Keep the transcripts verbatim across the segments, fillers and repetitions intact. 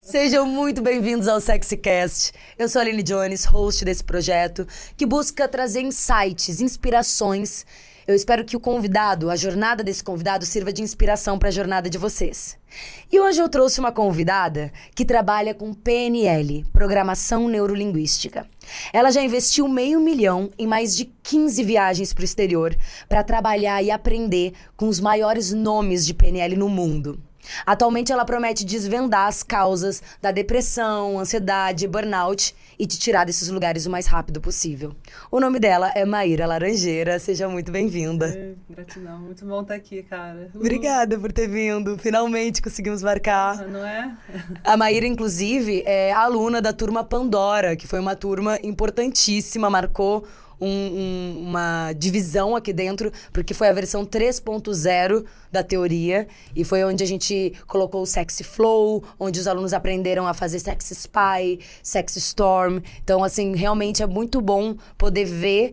Sejam muito bem-vindos ao SexyCast. Eu sou a Aline Jones, host desse projeto, que busca trazer insights, inspirações. Eu espero que o convidado, a jornada desse convidado, sirva de inspiração para a jornada de vocês. E hoje eu trouxe uma convidada que trabalha com P N L, Programação Neurolinguística. Ela já investiu meio milhão em mais de quinze viagens para o exterior para trabalhar e aprender com os maiores nomes de P N L no mundo. Atualmente ela promete desvendar as causas da depressão, ansiedade, burnout e te tirar desses lugares o mais rápido possível. O nome dela é Maíra Laranjeira, seja muito bem-vinda. É, gratidão, muito bom estar aqui, cara. Uh. Obrigada por ter vindo, finalmente conseguimos marcar. Ah, não é? A Maíra, inclusive, é aluna da turma Pandora, que foi uma turma importantíssima, marcou Um, um, uma divisão aqui dentro, porque foi a versão três ponto zero da teoria, e foi onde a gente colocou o Sexy Flow, onde os alunos aprenderam a fazer Sexy Spy, Sexy Storm. Então, assim, realmente é muito bom poder ver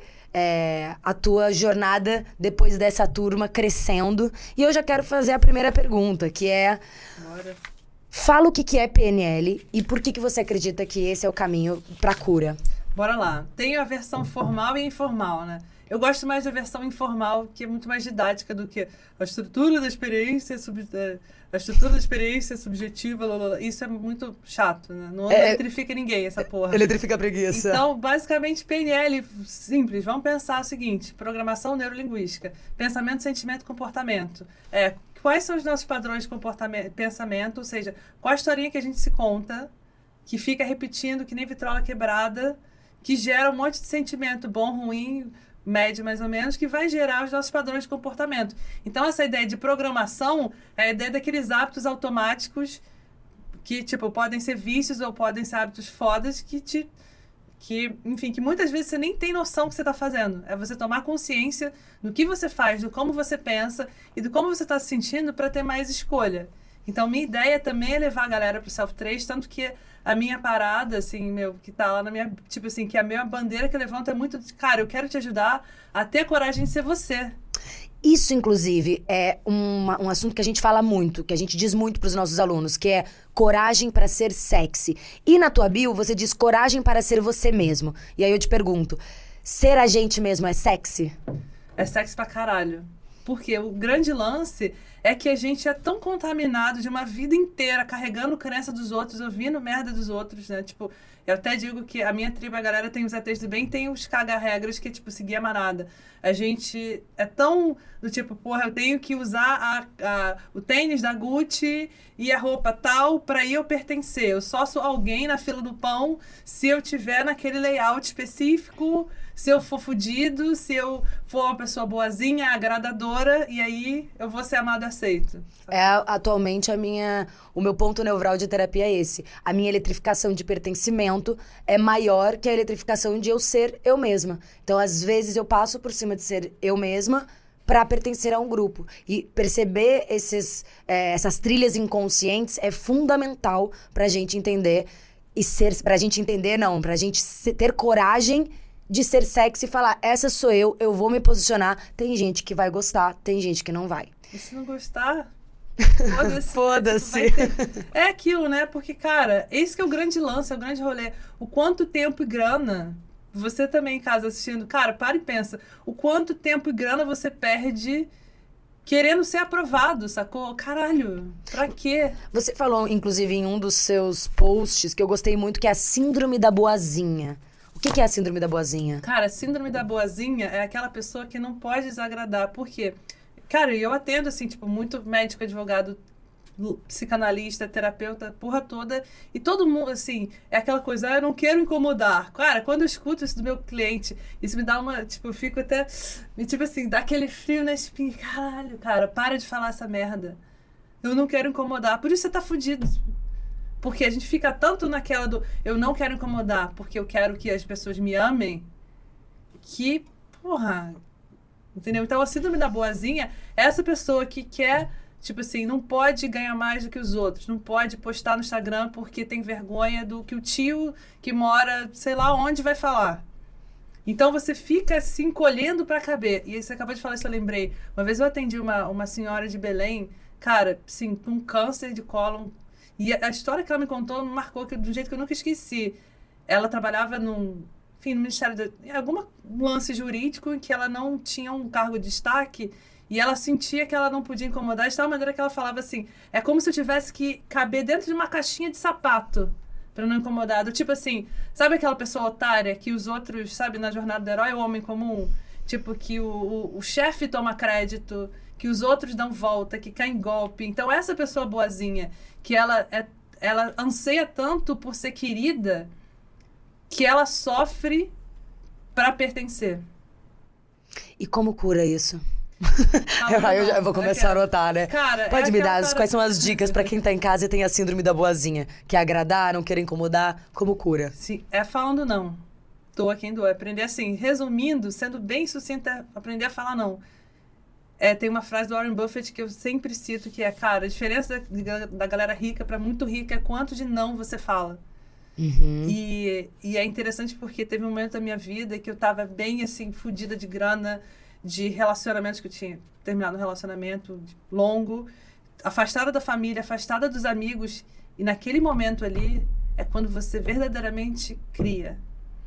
é, a tua jornada depois dessa turma crescendo. E eu já quero fazer a primeira pergunta, que é... Bora. Fala o que que é P N L e por que que você acredita que esse é o caminho pra cura. Bora lá. Tem a versão formal e informal, né? Eu gosto mais da versão informal, que é muito mais didática do que a estrutura da experiência, sub, a estrutura da experiência subjetiva, lalala. Isso é muito chato, né? Não é, eletrifica ninguém, essa porra. Eletrifica a preguiça. Então, basicamente, P N L, simples. Vamos pensar o seguinte, programação neurolinguística, pensamento, sentimento, comportamento. É, quais são os nossos padrões de comportamento, pensamento, ou seja, qual a historinha que a gente se conta, que fica repetindo que nem vitrola quebrada, que gera um monte de sentimento bom, ruim, médio mais ou menos, que vai gerar os nossos padrões de comportamento. Então, essa ideia de programação é a ideia daqueles hábitos automáticos que, tipo, podem ser vícios ou podem ser hábitos fodas que te... que, enfim, que muitas vezes você nem tem noção que você está fazendo. É você tomar consciência do que você faz, do como você pensa e do como você está se sentindo para ter mais escolha. Então, minha ideia também é levar a galera pro self-trace, tanto que a minha parada, assim, meu, que tá lá na minha... Tipo assim, que a minha bandeira que levanta é muito... Cara, eu quero te ajudar a ter coragem de ser você. Isso, inclusive, é uma, um assunto que a gente fala muito, que a gente diz muito pros nossos alunos, que é coragem para ser sexy. E na tua bio, você diz coragem para ser você mesmo. E aí eu te pergunto, ser a gente mesmo é sexy? É sexy pra caralho. Porque o grande lance é que a gente é tão contaminado de uma vida inteira carregando crença dos outros, ouvindo merda dos outros, né? Tipo, eu até digo que a minha tribo, a galera tem os E Tês do bem, tem os caga-regras que é, tipo, seguir a manada. A gente é tão do tipo, porra, eu tenho que usar a, a, o tênis da Gucci e a roupa tal pra eu pertencer. Eu só sou alguém na fila do pão se eu tiver naquele layout específico, se eu for fudido, se eu for uma pessoa boazinha, agradadora, e aí eu vou ser amado e aceito. É, atualmente, a minha, o meu ponto neural de terapia é esse. A minha eletrificação de pertencimento é maior que a eletrificação de eu ser eu mesma. Então, às vezes, eu passo por cima de ser eu mesma para pertencer a um grupo. E perceber esses, é, essas trilhas inconscientes é fundamental pra gente entender, e ser, pra gente entender, não, pra gente ter coragem de ser sexy e falar, essa sou eu, eu vou me posicionar. Tem gente que vai gostar, tem gente que não vai. E se não gostar, foda-se. Foda-se. Ter... É aquilo, né? Porque, cara, esse que é o grande lance, é o grande rolê. O quanto tempo e grana, você também em casa assistindo, cara, para e pensa, o quanto tempo e grana você perde querendo ser aprovado, sacou? Caralho, pra quê? Você falou, inclusive, em um dos seus posts, que eu gostei muito, que é a síndrome da boazinha. O que que é a síndrome da boazinha? Cara, a síndrome da boazinha é aquela pessoa que não pode desagradar. Por quê? Cara, eu atendo, assim, tipo, muito médico, advogado, psicanalista, terapeuta, porra toda. E todo mundo, assim, é aquela coisa, ah, eu não quero incomodar. Cara, quando eu escuto isso do meu cliente, isso me dá uma, tipo, eu fico até, tipo assim, dá aquele frio na espinha. Caralho, cara, para de falar essa merda. Eu não quero incomodar. Por isso você tá fudido. Porque a gente fica tanto naquela do eu não quero incomodar porque eu quero que as pessoas me amem, que, porra, entendeu? Então a síndrome da boazinha é essa pessoa que quer, tipo assim, não pode ganhar mais do que os outros, não pode postar no Instagram porque tem vergonha do que o tio que mora, sei lá onde, vai falar. Então você fica se encolhendo pra caber. E aí você acabou de falar isso, eu lembrei. Uma vez eu atendi uma, uma senhora de Belém, cara, sim, com câncer de cólon. E a, a história que ela me contou me marcou que, de um jeito que eu nunca esqueci. Ela trabalhava num, enfim, no Ministério de... em algum lance jurídico em que ela não tinha um cargo de destaque e ela sentia que ela não podia incomodar de tal maneira que ela falava assim, é como se eu tivesse que caber dentro de uma caixinha de sapato pra não incomodar. Do tipo assim, sabe aquela pessoa otária que os outros, sabe, na jornada do herói, o homem comum? Tipo, que o, o, o chefe toma crédito, que os outros dão volta, que cai em golpe. Então, essa pessoa boazinha, que ela, é, ela anseia tanto por ser querida, que ela sofre pra pertencer. E como cura isso? Ah, eu, não, eu já vou é começar aquela- a anotar, né? Cara, Pode é me aquela dar, cara- quais são as dicas pra quem tá em casa e tem a síndrome da boazinha? Que é agradar, não querer incomodar, como cura? Sim, é falando não. Doa quem doa. Aprender assim, resumindo, sendo bem sucinta, é aprender a falar não. É, tem uma frase do Warren Buffett que eu sempre cito, que é, cara, a diferença da, da galera rica pra muito rica é quanto de não você fala. Uhum. E, e é interessante porque teve um momento da minha vida que eu tava bem, assim, fodida de grana, de relacionamentos que eu tinha terminado um relacionamento longo, afastada da família, afastada dos amigos. E naquele momento ali é quando você verdadeiramente cria.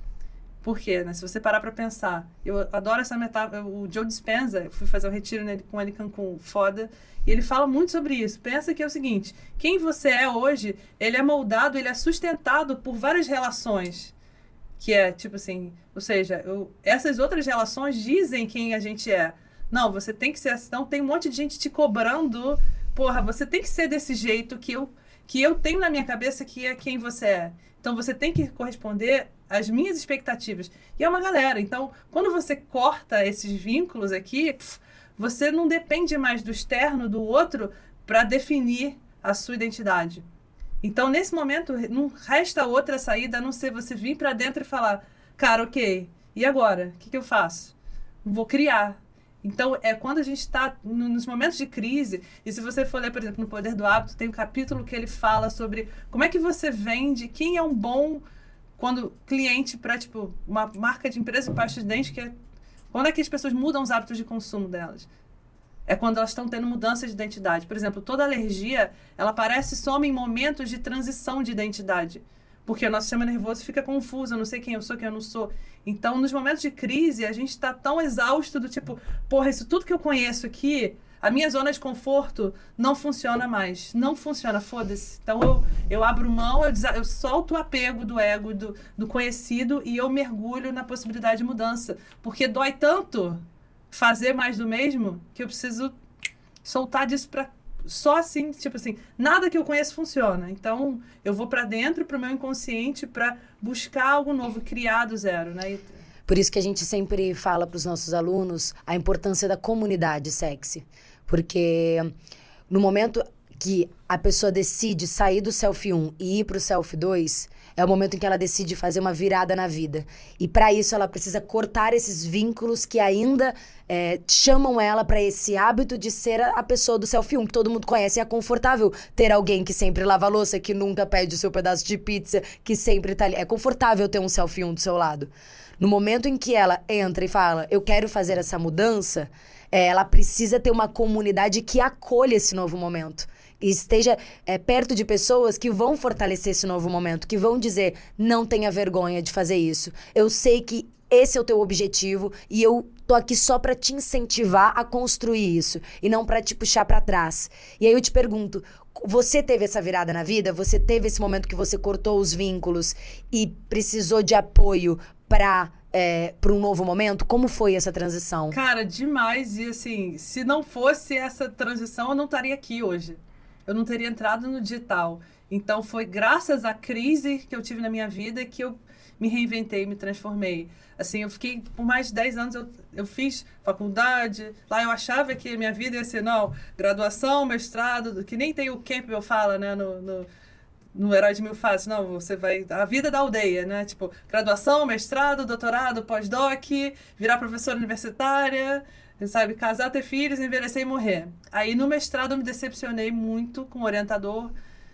Por quê? Né? Se você parar pra pensar, eu adoro essa metáfora. O Joe Dispenza, eu fui fazer um retiro nele, com ele em Cancún, foda, e ele fala muito sobre isso. Pensa que é o seguinte, quem você é hoje, ele é moldado, ele é sustentado por várias relações. Que é, tipo assim, ou seja, eu, essas outras relações dizem quem a gente é. Não, você tem que ser assim. Não, tem um monte de gente te cobrando. Porra, você tem que ser desse jeito que eu, que eu tenho na minha cabeça que é quem você é. Então, você tem que corresponder às minhas expectativas. E é uma galera. Então, quando você corta esses vínculos aqui, pff, você não depende mais do externo, do outro, para definir a sua identidade. Então, nesse momento, não resta outra saída a não ser você vir pra dentro e falar, cara, ok, e agora? O que, que eu faço? Vou criar. Então, é quando a gente está nos momentos de crise, e se você for ler, por exemplo, no Poder do Hábito, tem um capítulo que ele fala sobre como é que você vende, quem é um bom quando cliente para, tipo, uma marca de empresa de pasta de dente, que é quando é que as pessoas mudam os hábitos de consumo delas. É quando elas estão tendo mudança de identidade. Por exemplo, toda alergia, ela aparece e some em momentos de transição de identidade. Porque o nosso sistema nervoso fica confuso, eu não sei quem eu sou, quem eu não sou. Então, nos momentos de crise, a gente está tão exausto do tipo, porra, isso tudo que eu conheço aqui, a minha zona de conforto não funciona mais. Não funciona, foda-se. Então, eu, eu abro mão, eu, desa- eu solto o apego do ego, do, do conhecido, e eu mergulho na possibilidade de mudança. Porque dói tanto fazer mais do mesmo, que eu preciso soltar disso pra... Só assim, tipo assim, nada que eu conheço funciona. Então, eu vou pra dentro, pro meu inconsciente, pra buscar algo novo, criar do zero, né? E... Por isso que a gente sempre fala para os nossos alunos a importância da comunidade sexy. Porque no momento que a pessoa decide sair do selfie um e ir pro selfie dois, é o momento em que ela decide fazer uma virada na vida. E para isso ela precisa cortar esses vínculos que ainda é, chamam ela para esse hábito de ser a, a pessoa do selfie um, que todo mundo conhece. E é confortável ter alguém que sempre lava a louça, que nunca pede o seu pedaço de pizza, que sempre tá ali. É confortável ter um selfie um do seu lado. No momento em que ela entra e fala, eu quero fazer essa mudança, é, ela precisa ter uma comunidade que acolha esse novo momento. E esteja é, perto de pessoas que vão fortalecer esse novo momento, que vão dizer, não tenha vergonha de fazer isso. Eu sei que esse é o teu objetivo e eu tô aqui só pra te incentivar a construir isso e não pra te puxar pra trás. E aí eu te pergunto, você teve essa virada na vida? Você teve esse momento que você cortou os vínculos e precisou de apoio pra... É, para um novo momento? Como foi essa transição? Cara, demais. E assim, se não fosse essa transição, eu não estaria aqui hoje. Eu não teria entrado no digital. Então, foi graças à crise que eu tive na minha vida que eu me reinventei, me transformei. Assim, eu fiquei, por mais de dez anos, eu, eu fiz faculdade. Lá eu achava que a minha vida ia ser, não, graduação, mestrado, que nem tem o Campbell fala, né, no... no no Herói de Mil Faces, não, você vai... A vida da aldeia, né? Tipo, graduação, mestrado, doutorado, pós-doc, virar professora universitária, sabe? Casar, ter filhos, envelhecer e morrer. Aí, no mestrado, eu me decepcionei muito com o orientador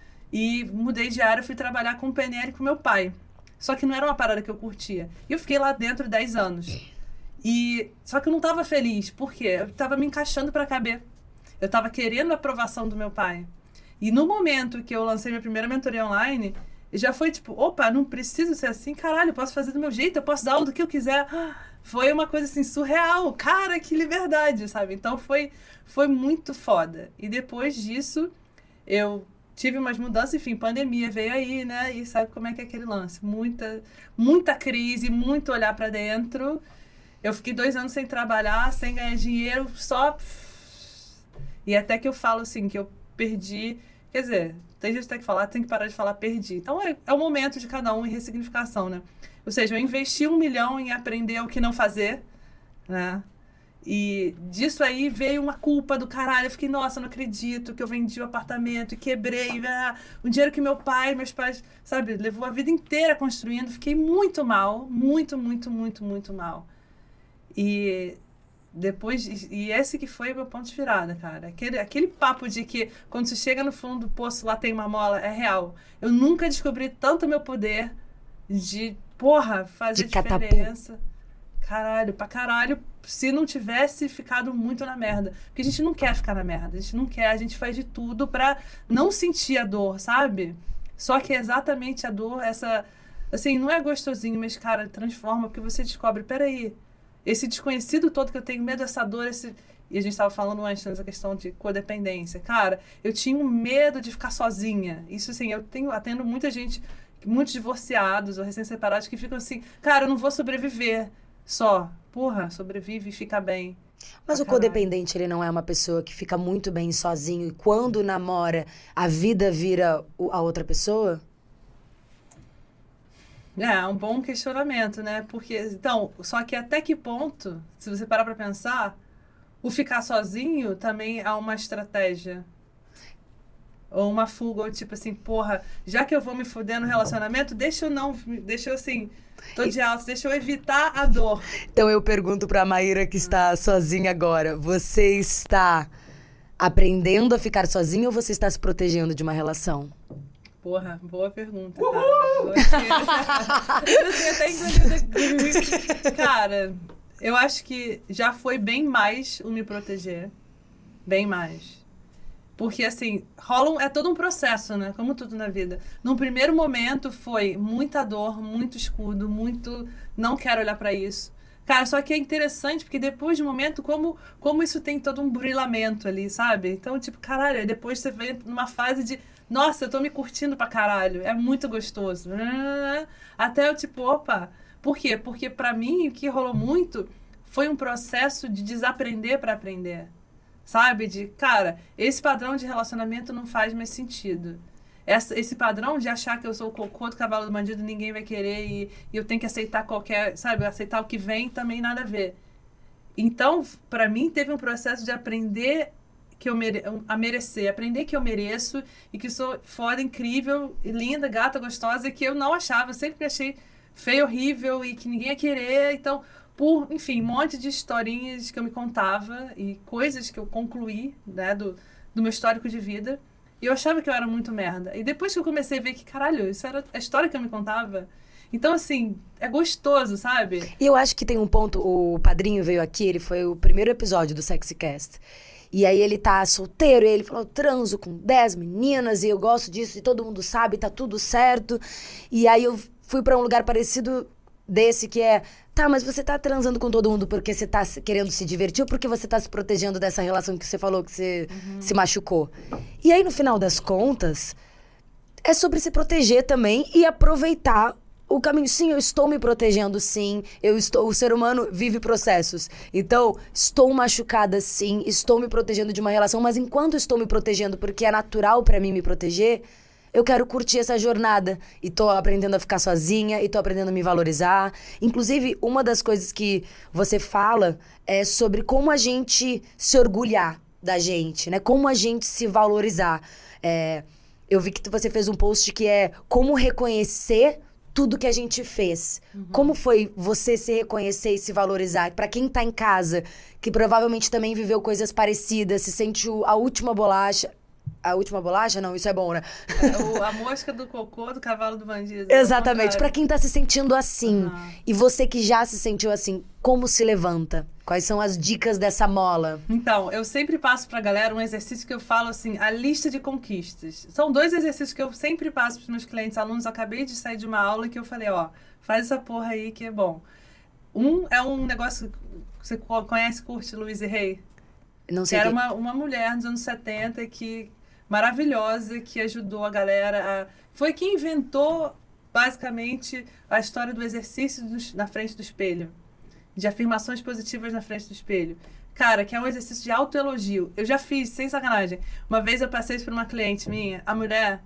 e mudei de área, fui trabalhar com o P N L com meu pai. Só que não era uma parada que eu curtia. E eu fiquei lá dentro dez anos. E... Só que eu não tava feliz. Por quê? Eu tava me encaixando pra caber. Eu tava querendo a aprovação do meu pai. E no momento que eu lancei minha primeira mentoria online, já foi tipo, opa, não preciso ser assim, caralho, eu posso fazer do meu jeito, eu posso dar aula do que eu quiser. Foi uma coisa assim, surreal. Cara, que liberdade, sabe? Então foi, foi muito foda. E depois disso, eu tive umas mudanças, enfim, pandemia veio aí, né? E sabe como é que é aquele lance? Muita, muita crise, muito olhar pra dentro. Eu fiquei dois anos sem trabalhar, sem ganhar dinheiro, só... E até que eu falo assim, que eu perdi... Quer dizer, tem gente que tem que falar, tem que parar de falar perdi. Então é, é o momento de cada um em ressignificação, né? Ou seja, eu investi um milhão em aprender o que não fazer, né? E disso aí veio uma culpa do caralho. Eu fiquei, nossa, não acredito que eu vendi o apartamento e quebrei. Ah, o dinheiro que meu pai, meus pais, sabe, levou a vida inteira construindo. Fiquei muito mal, muito, muito, muito, muito mal. E depois, e esse que foi o meu ponto de virada, cara. Aquele, aquele papo de que quando você chega no fundo do poço, lá tem uma mola, é real. Eu nunca descobri tanto meu poder de, porra, fazer De diferença. Caralho, pra caralho, se não tivesse ficado muito na merda. Porque a gente não quer ficar na merda, a gente não quer, a gente faz de tudo pra não sentir a dor, sabe? Só que é exatamente a dor, essa... Assim, não é gostosinho, mas, cara, transforma, porque você descobre, peraí, esse desconhecido todo que eu tenho medo, essa dor, esse... E a gente estava falando antes dessa questão de codependência. Cara, eu tinha um medo de ficar sozinha. Isso, assim, eu tenho, atendo muita gente, muitos divorciados ou recém-separados que ficam assim, cara, eu não vou sobreviver só. Porra, sobrevive e fica bem. Mas o codependente, ele não é uma pessoa que fica muito bem sozinho e quando namora, a vida vira a outra pessoa? É, um bom questionamento, né? Porque, então, só que até que ponto, se você parar pra pensar, o ficar sozinho também é uma estratégia. Ou uma fuga, ou tipo assim, porra, já que eu vou me fuder no relacionamento, deixa eu não, deixa eu assim, tô de alto, deixa eu evitar a dor. Então eu pergunto pra Maíra que está sozinha agora, você está aprendendo a ficar sozinha ou você está se protegendo de uma relação? Porra, boa pergunta, cara. Eu sei até enquanto... Cara, eu acho que já foi bem mais o me proteger. Bem mais. Porque, assim, rola um, é todo um processo, né? Como tudo na vida. Num primeiro momento foi muita dor, muito escudo, muito... Não quero olhar pra isso. Cara, só que é interessante, porque depois de um momento, como, como isso tem todo um burilamento ali, sabe? Então, tipo, caralho, depois você vem numa fase de... Nossa, eu tô me curtindo pra caralho. É muito gostoso. Até eu, tipo, opa... Por quê? Porque pra mim, o que rolou muito foi um processo de desaprender pra aprender. Sabe? De, cara, esse padrão de relacionamento não faz mais sentido. Essa, esse padrão de achar que eu sou o cocô do cavalo do bandido, ninguém vai querer e, e eu tenho que aceitar qualquer, sabe? Aceitar o que vem também nada a ver. Então, pra mim, teve um processo de aprender que eu mere, a merecer, aprender que eu mereço e que sou foda, incrível, linda, gata, gostosa, que eu não achava, eu sempre achei feio, horrível e que ninguém ia querer. Então, por, enfim, um monte de historinhas que eu me contava e coisas que eu concluí, né, do, do meu histórico de vida. E eu achava que eu era muito merda. E depois que eu comecei a ver que, caralho, isso era a história que eu me contava. Então, assim, é gostoso, sabe? E eu acho que tem um ponto, o Padrinho veio aqui, ele foi o primeiro episódio do SexyCast. E aí ele tá solteiro, e ele falou, transo com dez meninas, e eu gosto disso, e todo mundo sabe, tá tudo certo. E aí eu fui pra um lugar parecido desse, que é... Tá, mas você tá transando com todo mundo porque você tá querendo se divertir ou porque você tá se protegendo dessa relação que você falou que você uhum. se machucou? E aí, no final das contas, é sobre se proteger também e aproveitar o caminho. Sim, eu estou me protegendo, sim. Eu estou, o ser humano vive processos. Então, estou machucada, sim. Estou me protegendo de uma relação, mas enquanto estou me protegendo porque é natural pra mim me proteger... Eu quero curtir essa jornada e tô aprendendo a ficar sozinha e tô aprendendo a me valorizar. Inclusive, uma das coisas que você fala é sobre como a gente se orgulhar da gente, né? Como a gente se valorizar. É, eu vi que você fez um post que é como reconhecer tudo que a gente fez. Uhum. Como foi você se reconhecer e se valorizar? Pra quem tá em casa, que provavelmente também viveu coisas parecidas, se sente a última bolacha... a última bolacha? Não, isso é bom, né? É, o, a mosca do cocô do cavalo do bandido. Exatamente. Pra quem tá se sentindo assim, Uhum. e você que já se sentiu assim, como se levanta? Quais são as dicas dessa mola? Então, eu sempre passo pra galera um exercício que eu falo assim, a lista de conquistas. São dois exercícios que eu sempre passo pros meus clientes, alunos. Acabei de sair de uma aula que eu falei, ó, faz essa porra aí que é bom. Um é um negócio que você conhece, curte, Louise Hay? Não Que sei era que... uma, uma mulher nos anos setenta que maravilhosa, que ajudou a galera a... Foi quem inventou, basicamente, a história do exercício dos, na frente do espelho. De afirmações positivas na frente do espelho. Cara, que é um exercício de autoelogio. Eu já fiz, sem sacanagem. Uma vez eu passei isso pra uma cliente minha, a mulher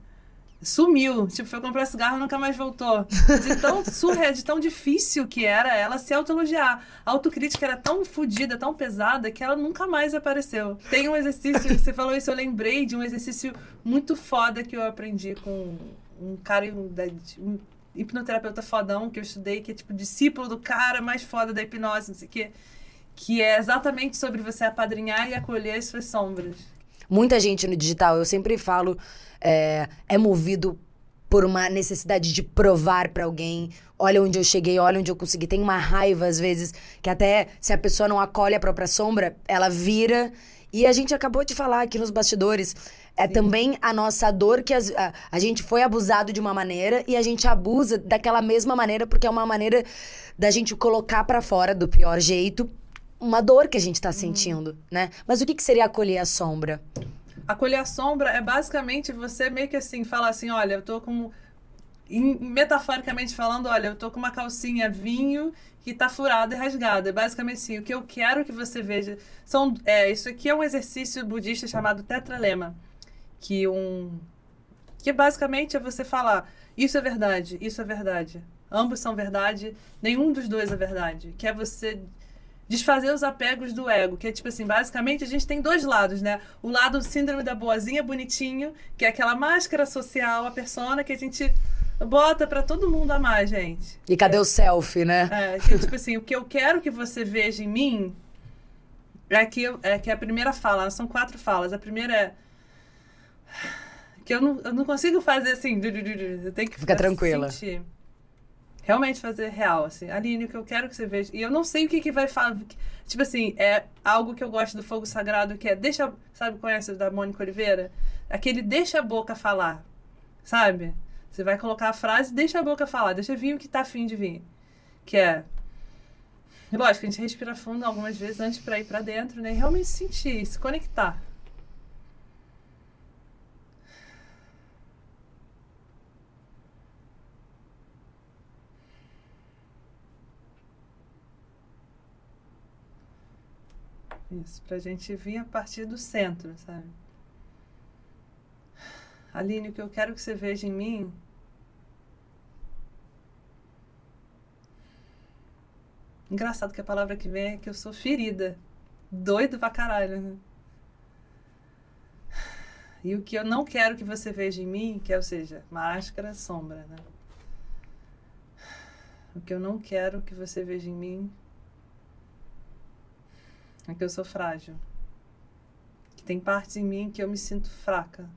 sumiu. Tipo, foi comprar cigarro e nunca mais voltou. De tão surreal, de tão difícil que era ela se autoelogiar. A autocrítica era tão fodida, tão pesada, que ela nunca mais apareceu. Tem um exercício, você falou isso, eu lembrei de um exercício muito foda que eu aprendi com um cara, um, um hipnoterapeuta fodão que eu estudei, que é tipo discípulo do cara mais foda da hipnose, não sei o quê. Que é exatamente sobre você apadrinhar e acolher as suas sombras. Muita gente no digital, eu sempre falo, é, é movido por uma necessidade de provar pra alguém. Olha onde eu cheguei, olha onde eu consegui. Tem uma raiva, às vezes, que até se a pessoa não acolhe a própria sombra, ela vira. E a gente acabou de falar aqui nos bastidores, é Sim. também a nossa dor que as, a, a gente foi abusado de uma maneira e a gente abusa daquela mesma maneira, porque é uma maneira da gente colocar pra fora do pior jeito uma dor que a gente tá sentindo, hum. né? Mas o que, que seria acolher a sombra? Acolher a sombra é basicamente você meio que assim, falar assim, olha, eu tô com... Metaforicamente falando, olha, eu tô com uma calcinha vinho que tá furada e rasgada. É basicamente assim, o que eu quero que você veja... São, é, isso aqui é um exercício budista chamado tetralema. Que, um, que basicamente é você falar, isso é verdade, isso é verdade. Ambos são verdade, nenhum dos dois é verdade. Que é você... desfazer os apegos do ego, que é tipo assim, basicamente a gente tem dois lados, né? O lado síndrome da boazinha, bonitinho, que é aquela máscara social, a persona que a gente bota pra todo mundo amar, gente. E cadê é, o selfie, né? É, que, tipo assim, o que eu quero que você veja em mim é que, eu, é que a primeira fala, são quatro falas. A primeira é que eu não, eu não consigo fazer assim, eu tenho que ficar tranquila. Sentir. Realmente fazer real, assim. Aline, o que eu quero que você veja... E eu não sei o que que vai falar... Tipo assim, é algo que eu gosto do Fogo Sagrado, que é... deixa, sabe, conhece da Mônica Oliveira? Aquele deixa a boca falar, sabe? Você vai colocar a frase, deixa a boca falar, deixa vir o que tá afim de vir. Que é... Lógico, a gente respira fundo algumas vezes antes pra ir pra dentro, né? E realmente sentir, se conectar. Isso, pra gente vir a partir do centro, sabe? Aline, o que eu quero que você veja em mim... Engraçado que a palavra que vem é que eu sou ferida. Doido pra caralho, né? E o que eu não quero que você veja em mim, que é, ou seja, máscara, sombra, né? O que eu não quero que você veja em mim... é que eu sou frágil. Que tem partes em mim que eu me sinto fraca.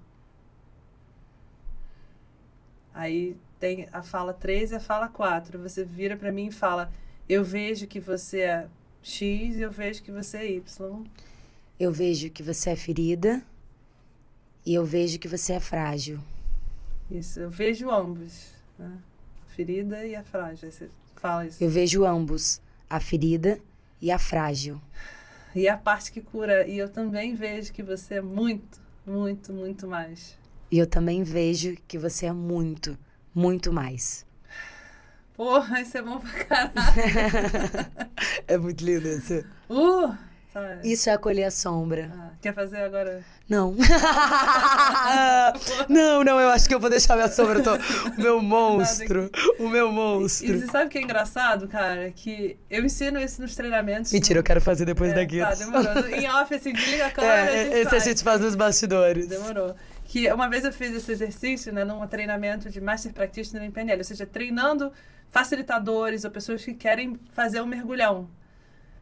Aí tem a fala três e a fala quatro. Você vira pra mim e fala, eu vejo que você é X e eu vejo que você é Y. Eu vejo que você é ferida e eu vejo que você é frágil. Isso, eu vejo ambos, né? A ferida e a frágil. Aí você fala isso. Eu vejo ambos, a ferida e a frágil. E a parte que cura. E eu também vejo que você é muito, muito, muito mais. E eu também vejo que você é muito, muito mais. Porra, isso é bom pra caralho. É muito lindo isso. Uh, sabe? Isso é acolher a sombra. Ah, quer fazer agora? Não. Não, não, eu acho que eu vou deixar minha sombra. Eu tô... O meu monstro. O meu monstro. E, e você sabe o que é engraçado, cara? Que eu ensino isso nos treinamentos. Mentira, eu quero fazer depois é, daqui. Tá, demorou. Em off, assim, desliga a câmera. É, a gente esse faz. a gente faz nos bastidores. Demorou. Que uma vez eu fiz esse exercício, né, num treinamento de Master Practitioner em P N L, ou seja, treinando facilitadores ou pessoas que querem fazer um mergulhão.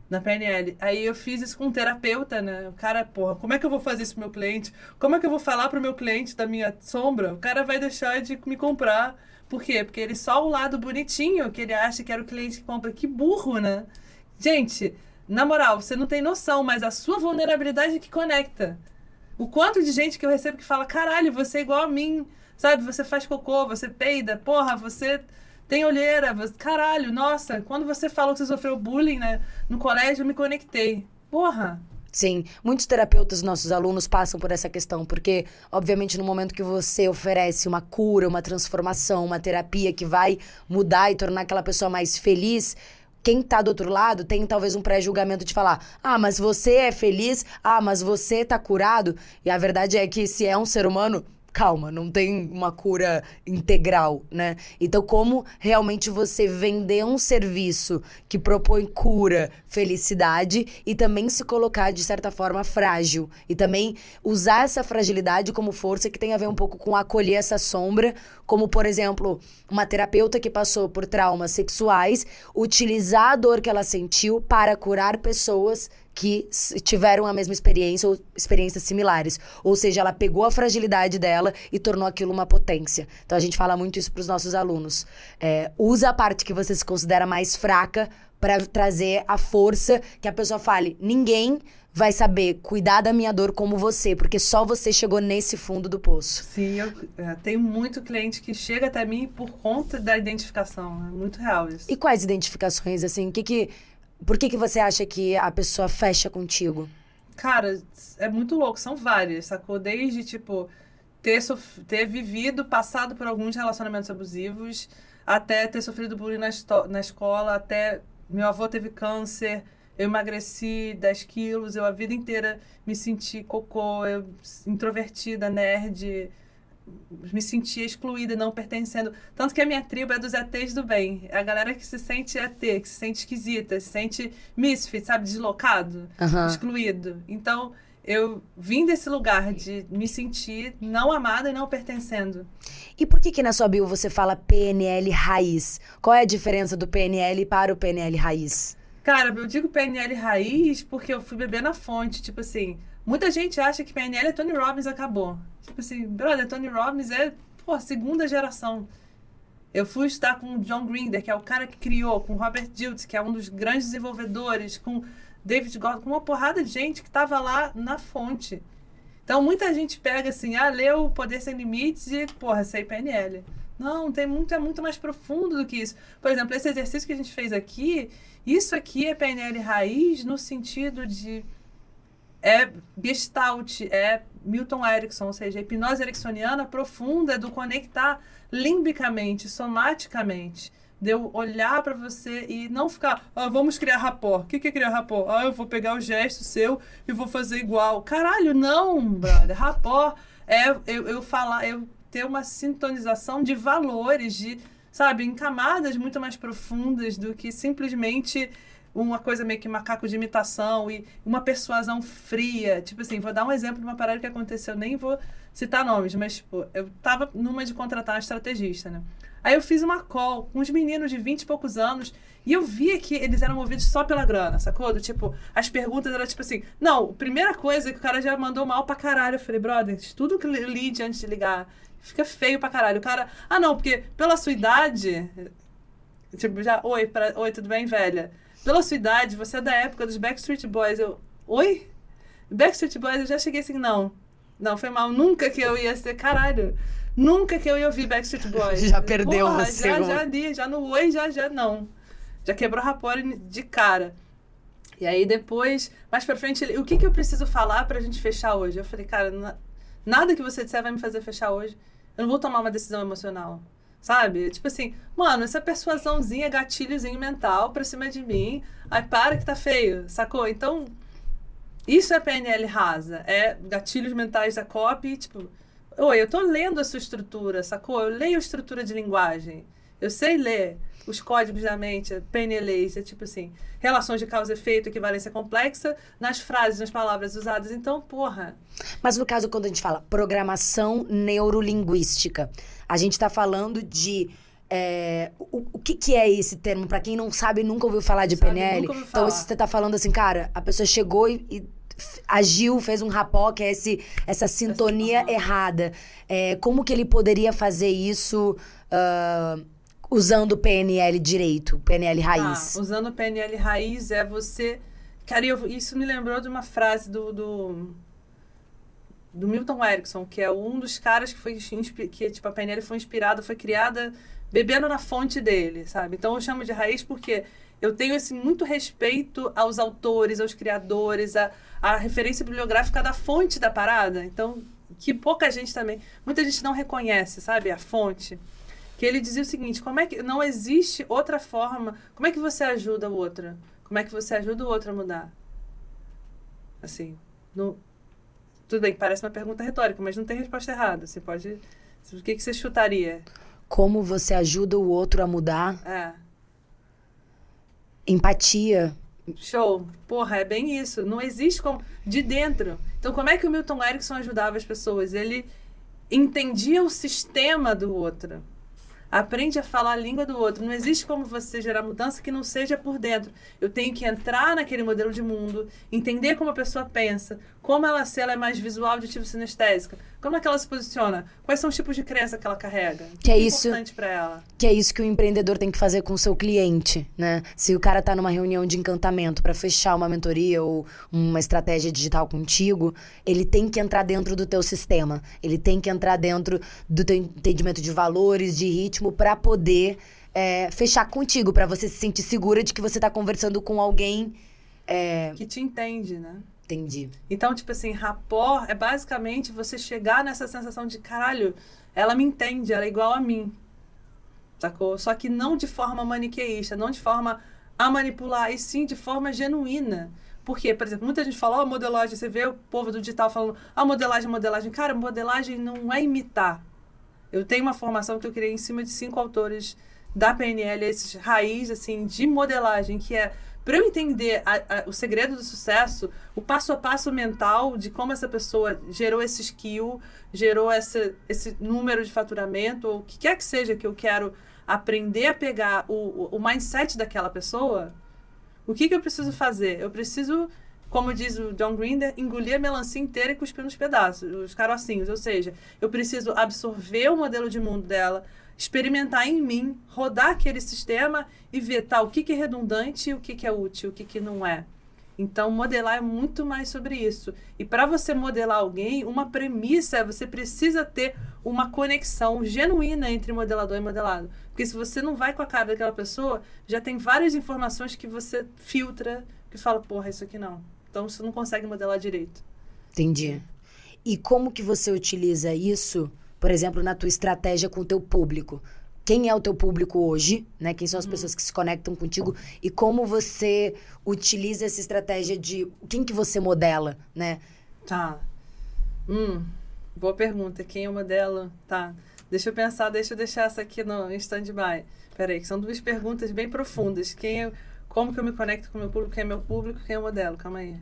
na P N L. Aí eu fiz isso com um terapeuta, né? O cara, porra, como é que eu vou fazer isso pro meu cliente? Como é que eu vou falar pro meu cliente da minha sombra? O cara vai deixar de me comprar. Por quê? Porque ele só o lado bonitinho que ele acha que era o cliente que compra. Que burro, né? Gente, na moral, você não tem noção, mas a sua vulnerabilidade é que conecta. O quanto de gente que eu recebo que fala, caralho, você é igual a mim, sabe? Você faz cocô, você peida, porra, você tem olheira, você... caralho, nossa, quando você falou que você sofreu bullying, né, no colégio, eu me conectei. Porra! Sim, muitos terapeutas, nossos alunos, passam por essa questão, porque, obviamente, no momento que você oferece uma cura, uma transformação, uma terapia que vai mudar e tornar aquela pessoa mais feliz, quem tá do outro lado tem talvez um pré-julgamento de falar, ah, mas você é feliz, ah, mas você tá curado, e a verdade é que se é um ser humano, calma, não tem uma cura integral, né? Então, como realmente você vender um serviço que propõe cura, felicidade e também se colocar, de certa forma, frágil. E também usar essa fragilidade como força que tem a ver um pouco com acolher essa sombra, como, por exemplo, uma terapeuta que passou por traumas sexuais, utilizar a dor que ela sentiu para curar pessoas que tiveram a mesma experiência ou experiências similares. Ou seja, ela pegou a fragilidade dela e tornou aquilo uma potência. Então, a gente fala muito isso para os nossos alunos. É, usa a parte que você se considera mais fraca para trazer a força que a pessoa fale, ninguém vai saber cuidar da minha dor como você, porque só você chegou nesse fundo do poço. Sim, eu é, tenho muito cliente que chega até mim por conta da identificação. É muito real isso. E quais identificações, assim, o que que... Por que que você acha que a pessoa fecha contigo? Cara, é muito louco, são várias, sacou? Desde, tipo, ter, sof... ter vivido, passado por alguns relacionamentos abusivos, até ter sofrido bullying na, esto... na escola, até meu avô teve câncer, eu emagreci dez quilos, eu a vida inteira me senti cocô, eu introvertida, nerd, me sentia excluída, não pertencendo. Tanto que a minha tribo é dos E Tês do bem. É a galera que se sente E T, que se sente esquisita, se sente misfit, sabe? Deslocado, Uhum. excluído. Então, eu vim desse lugar de me sentir não amada e não pertencendo. E por que que na sua bio você fala P N L raiz? Qual é a diferença do P N L para o P N L raiz? Cara, eu digo P N L raiz porque eu fui beber na fonte. Tipo assim, muita gente acha que P N L é Tony Robbins, acabou. Tipo assim, brother, Tony Robbins é, pô, segunda geração. Eu fui estudar com o John Grinder, que é o cara que criou, com Robert Dilts, que é um dos grandes desenvolvedores, com David Goggins, com uma porrada de gente que tava lá na fonte. Então, muita gente pega assim, ah, leu O Poder Sem Limites e, porra, sei P N L. Não, tem muito, é muito mais profundo do que isso. Por exemplo, esse exercício que a gente fez aqui, isso aqui é P N L raiz no sentido de... É Gestalt, é Milton Erickson, ou seja, a hipnose ericksoniana profunda do conectar limbicamente, somaticamente. De eu olhar para você e não ficar, ah, vamos criar rapport. O que que é criar rapport? Ah, eu vou pegar o gesto seu e vou fazer igual. Caralho, não, brother. Rapport é eu, eu falar, eu ter uma sintonização de valores, de, sabe, em camadas muito mais profundas do que simplesmente uma coisa meio que macaco de imitação e uma persuasão fria. Tipo assim, vou dar um exemplo de uma parada que aconteceu, nem vou citar nomes, mas, tipo, eu tava numa de contratar uma estrategista, né? Aí eu fiz uma call com uns meninos de vinte e poucos anos e eu via que eles eram movidos só pela grana, sacou? Do tipo, as perguntas eram tipo assim, não, primeira coisa que o cara já mandou mal pra caralho. Eu falei, brother, tudo que eu li antes de ligar fica feio pra caralho. O cara, ah não, porque pela sua idade, tipo, já, oi, pra, oi, tudo bem, velha? Pela sua idade, você é da época dos Backstreet Boys. Eu, oi? Backstreet Boys, eu já cheguei assim, não. Não, foi mal. Nunca que eu ia ser, caralho. Nunca que eu ia ouvir Backstreet Boys. Já perdeu Porra, você. Já, já li, já no oi, já, já não. Já quebrou rapport de cara. E aí depois, mais pra frente, ele, o que que eu preciso falar pra gente fechar hoje? Eu falei, cara, na, nada que você disser vai me fazer fechar hoje. Eu não vou tomar uma decisão emocional. Sabe? Tipo assim, mano, essa persuasãozinha, gatilhozinho mental pra cima de mim. Aí para que tá feio, sacou? Então, isso é P N L rasa. É gatilhos mentais da copy, tipo... Oi, eu tô lendo a sua estrutura, sacou? Eu leio a estrutura de linguagem. Eu sei ler os códigos da mente, P N Ls, é tipo assim, relações de causa e efeito, equivalência complexa, nas frases, nas palavras usadas. Então, porra... Mas no caso, quando a gente fala programação neurolinguística, a gente tá falando de É, o, o que, que é esse termo? Pra quem não sabe, nunca ouviu falar de Sabe, P N L. nunca ouvi Então, falar. você tá falando assim, cara, a pessoa chegou e, e f- agiu, fez um rapó, que é esse, essa sintonia Aham. errada. É, como que ele poderia fazer isso ah, usando o P N L direito, P N L raiz? Tá, usando o P N L raiz é você... Cara, eu- isso me lembrou de uma frase do, do, do Milton Erickson, que é um dos caras que foi... inspi- que, tipo, a P N L foi inspirada, foi criada bebendo na fonte dele, sabe? Então, eu chamo de raiz porque eu tenho, esse muito respeito aos autores, aos criadores, a, a referência bibliográfica da fonte da parada. Então, que pouca gente também... Muita gente não reconhece, sabe? A fonte. Que ele dizia o seguinte, como é que não existe outra forma, como é que você ajuda o outro? Como é que você ajuda o outro a mudar? Assim, no, tudo bem, parece uma pergunta retórica, mas não tem resposta errada. Você pode, o que que você chutaria? Como você ajuda o outro a mudar? É, Empatia. show. Porra, é bem isso. Não existe como, de dentro. Então, como é que o Milton Erickson ajudava as pessoas? Ele entendia o sistema do outro. Aprende a falar a língua do outro. Não existe como você gerar mudança que não seja por dentro. Eu tenho que entrar naquele modelo de mundo, entender como a pessoa pensa, como ela, se ela é mais visual, auditiva, sinestésica, como é que ela se posiciona, quais são os tipos de crença que ela carrega. O Que é é isso- importante para ela. Que é isso que o empreendedor tem que fazer com o seu cliente, né? Se o cara tá numa reunião de encantamento pra fechar uma mentoria ou uma estratégia digital contigo, ele tem que entrar dentro do teu sistema. Ele tem que entrar dentro do teu entendimento de valores, de ritmo, pra poder é, fechar contigo, pra você se sentir segura de que você tá conversando com alguém. É, Que te entende, né? entendi. Então, tipo assim, rapport é basicamente você chegar nessa sensação de, caralho, ela me entende, ela é igual a mim. Sacou? Só que não de forma maniqueísta, não de forma a manipular, e sim de forma genuína. Por quê? Por exemplo, muita gente fala, ó, modelagem, você vê o povo do digital falando, ah, modelagem, modelagem. Cara, modelagem não é imitar. Eu tenho uma formação que eu criei em cima de cinco autores da P N L, esses raiz, assim, de modelagem, que é para eu entender a, a, o segredo do sucesso, o passo a passo mental de como essa pessoa gerou esse skill, gerou essa, esse número de faturamento, ou o que quer que seja que eu quero aprender a pegar o, o, o mindset daquela pessoa, o que, que eu preciso fazer? Eu preciso, como diz o John Grinder, engolir a melancia inteira e cuspir nos pedaços, os carocinhos. Ou seja, eu preciso absorver o modelo de mundo dela, experimentar em mim, rodar aquele sistema e ver, tá, o que, que é redundante e o que, que é útil, o que, que não é. Então, modelar é muito mais sobre isso. E para você modelar alguém, uma premissa é você precisa ter uma conexão genuína entre modelador e modelado. Porque se você não vai com a cara daquela pessoa, já tem várias informações que você filtra, que fala, porra, isso aqui não. Então, você não consegue modelar direito. Entendi. E como que você utiliza isso, por exemplo, na tua estratégia com o teu público? Quem é o teu público hoje, né? Quem são as pessoas que se conectam contigo e como você utiliza essa estratégia de quem que você modela, né? Tá. Hum, boa pergunta. Quem é o modelo? Tá. Deixa eu pensar, deixa eu deixar essa aqui no em stand-by. Peraí, que são duas perguntas bem profundas. Quem é, como que eu me conecto com o meu público? Quem é meu público? Quem é o modelo? Calma aí.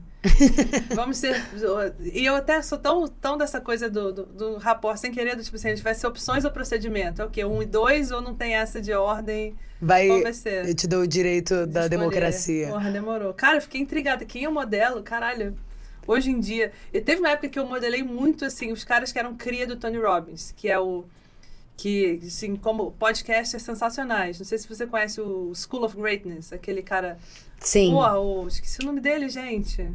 Vamos ser... E eu até sou tão, tão dessa coisa do, do, do rapport, sem querer, do tipo assim, a gente vai ser opções ou procedimento? É o quê? Um e dois ou não tem essa de ordem? Vai, Qual vai ser? eu te dou o direito da Escolher. democracia. Porra, demorou. Cara, eu fiquei intrigada. Quem é o modelo? Caralho. Hoje em dia... E teve uma época que eu modelei muito, assim, os caras que eram cria do Tony Robbins, que é o... Que, assim, como podcasters sensacionais. Não sei se você conhece o School of Greatness, aquele cara... Sim. Porra, o... esqueci o nome dele, gente.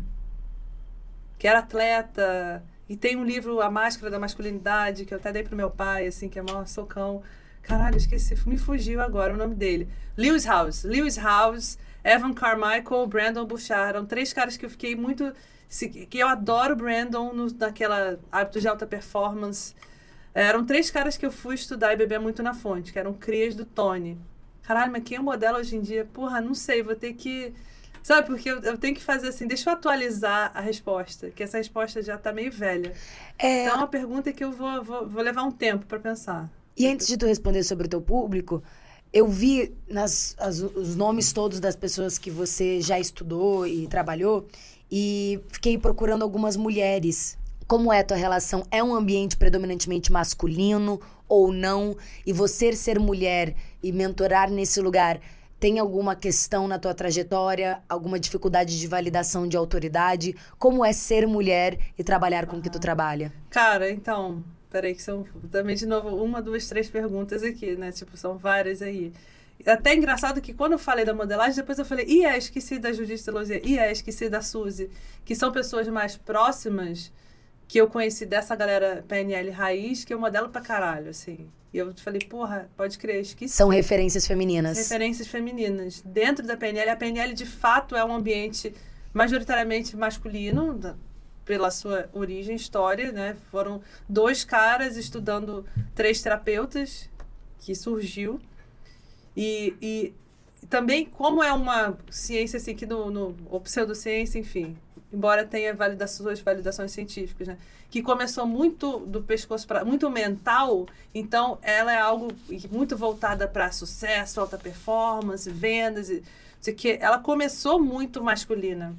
Que era atleta... E tem um livro, A Máscara da Masculinidade, que eu até dei pro meu pai, assim, que é maior socão. Caralho, esqueci. Me fugiu agora o nome dele. Lewis Howes. Lewis Howes, Evan Carmichael, Brandon Bouchard. Eram três caras que eu fiquei muito... Que eu adoro o Brandon no, naquela hábito de alta performance. Eram três caras que eu fui estudar e beber muito na fonte, que eram crias do Tony. Caralho, mas quem é o modelo hoje em dia? Porra, não sei, vou ter que... Sabe, porque eu, eu tenho que fazer assim, deixa eu atualizar a resposta, que essa resposta já tá meio velha. É, Então é uma pergunta que eu vou, vou, vou levar um tempo para pensar. E antes de tu responder sobre o teu público, eu vi nas, as- os nomes todos das pessoas que você já estudou e trabalhou e fiquei procurando algumas mulheres Como é a tua relação? É um ambiente predominantemente masculino ou não? E você ser mulher e mentorar nesse lugar, tem alguma questão na tua trajetória? Alguma dificuldade de validação de autoridade? Como é ser mulher e trabalhar com o que tu trabalha? Cara, então... Peraí, que são também, de novo, uma, duas, três perguntas aqui, né? Tipo, são várias aí. Até engraçado que quando eu falei da modelagem, depois eu falei, e é, esqueci da Judite Delosier, e é, esqueci da Suzy, que são pessoas mais próximas que eu conheci dessa galera P N L raiz, que eu modelo pra caralho, assim. E eu falei, porra, pode crer, esqueci. São referências femininas. Referências femininas. Dentro da P N L, a P N L, de fato, é um ambiente majoritariamente masculino, da, pela sua origem, história, né? Foram dois caras estudando três terapeutas, que surgiu. E, e também, como é uma ciência, assim, que no, no, ou pseudociência, enfim, embora tenha validações, suas validações científicas, né? Que começou muito do pescoço para muito mental, então ela é algo muito voltada para sucesso, alta performance, vendas, e, sei que ela começou muito masculina.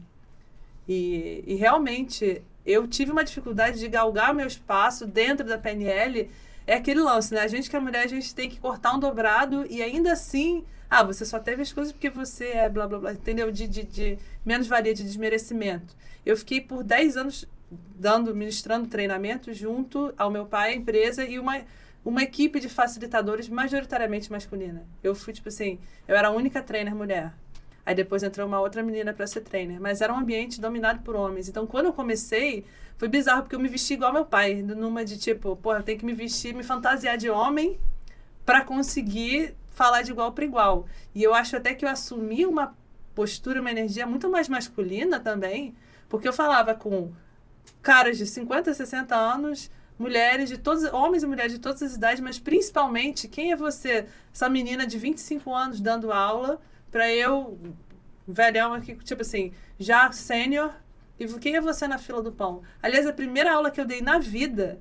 E, e realmente eu tive uma dificuldade de galgar meu espaço dentro da P N L. É aquele lance, né? A gente que é mulher, a gente tem que cortar um dobrado e ainda assim... Ah, você só teve as coisas porque você é blá, blá, blá, entendeu? De, de, de menos valia, de desmerecimento. Eu fiquei por dez anos dando, ministrando treinamento junto ao meu pai, a empresa, e uma, uma equipe de facilitadores majoritariamente masculina. Eu fui, tipo assim, eu era a única trainer mulher. Aí depois entrou uma outra menina para ser trainer. Mas era um ambiente dominado por homens. Então, quando eu comecei, foi bizarro, porque eu me vesti igual meu pai. Numa de tipo, porra, eu tenho que me vestir, me fantasiar de homem para conseguir falar de igual para igual. E eu acho até que eu assumi uma postura, uma energia muito mais masculina também. Porque eu falava com caras de cinquenta, sessenta anos, mulheres de todos, homens e mulheres de todas as idades, mas principalmente, quem é você? Essa menina de vinte e cinco anos dando aula... Pra eu, velhão aqui, tipo assim, já sênior, e quem é você na fila do pão? Aliás, a primeira aula que eu dei na vida,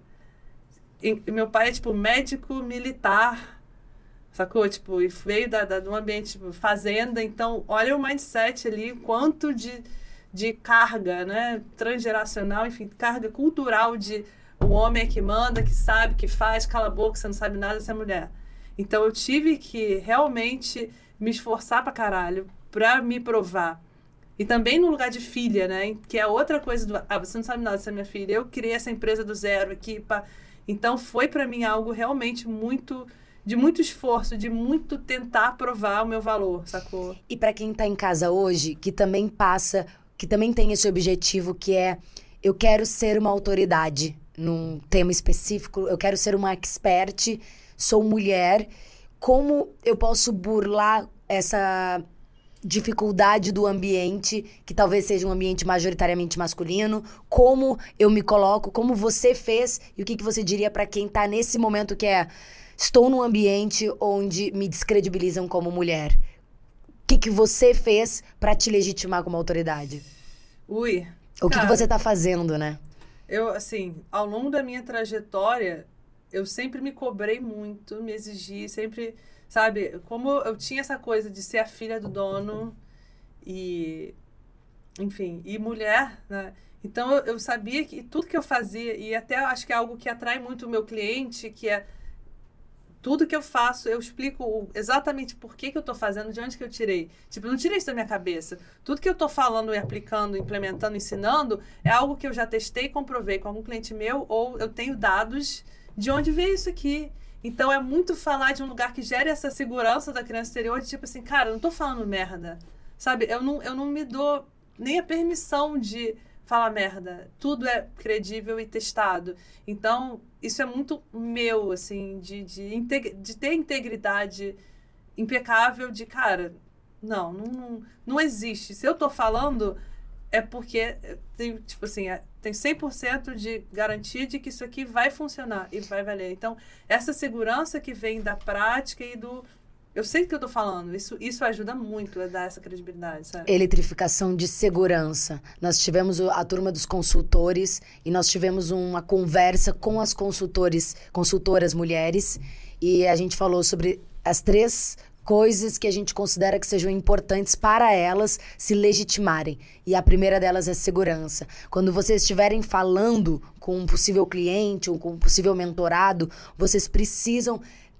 e, meu pai é, tipo, médico militar, sacou? Tipo, e veio da, da, de um ambiente, tipo, fazenda, então, olha o mindset ali, quanto de, de carga, né, transgeracional, enfim, carga cultural de o homem é que manda, que sabe, que faz, cala a boca, você não sabe nada, você é mulher. Então, eu tive que realmente... me esforçar pra caralho, pra me provar. E também no lugar de filha, né? Que é outra coisa do... Ah, você não sabe nada, você é minha filha. Eu criei essa empresa do zero aqui, pá. Então, foi pra mim algo realmente muito... de muito esforço, de muito tentar provar o meu valor, sacou? E pra quem tá em casa hoje, que também passa... que também tem esse objetivo, que é... eu quero ser uma autoridade num tema específico. Eu quero ser uma expert. Sou mulher... Como eu posso burlar essa dificuldade do ambiente, que talvez seja um ambiente majoritariamente masculino? Como eu me coloco? Como você fez? E o que, que você diria para quem tá nesse momento que é... estou num ambiente onde me descredibilizam como mulher. O que, que você fez para te legitimar como autoridade? Ui. O que, que você tá fazendo, né? Eu, assim, ao longo da minha trajetória... eu sempre me cobrei muito, me exigi, sempre, sabe, como eu tinha essa coisa de ser a filha do dono e, enfim, e mulher, né? Então, eu, eu sabia que tudo que eu fazia, e até acho que é algo que atrai muito o meu cliente, que é tudo que eu faço, eu explico exatamente por que que eu tô fazendo, de onde que eu tirei. Tipo, eu não tirei isso da minha cabeça. Tudo que eu tô falando e aplicando, implementando, ensinando, é algo que eu já testei e comprovei com algum cliente meu, ou eu tenho dados... de onde veio isso aqui? Então, é muito falar de um lugar que gere essa segurança da criança exterior, de tipo assim, cara, eu não tô falando merda, sabe? Eu não, eu não me dou nem a permissão de falar merda. Tudo é credível e testado. Então, isso é muito meu, assim, de, de, integ- de ter integridade impecável de, cara, não, não, não, não existe. Se eu tô falando, é porque tem, tipo assim, é, tem cem por cento de garantia de que isso aqui vai funcionar e vai valer. Então, essa segurança que vem da prática e do... eu sei do que eu tô falando. Isso, isso ajuda muito a dar essa credibilidade, sabe? Eletrificação de segurança. Nós tivemos a turma dos consultores e nós tivemos uma conversa com as consultores, consultoras mulheres, e a gente falou sobre as três coisas que a gente considera que sejam importantes para elas se legitimarem. E a primeira delas é segurança. Quando vocês estiverem falando com um possível cliente ou com um possível mentorado, vocês precisam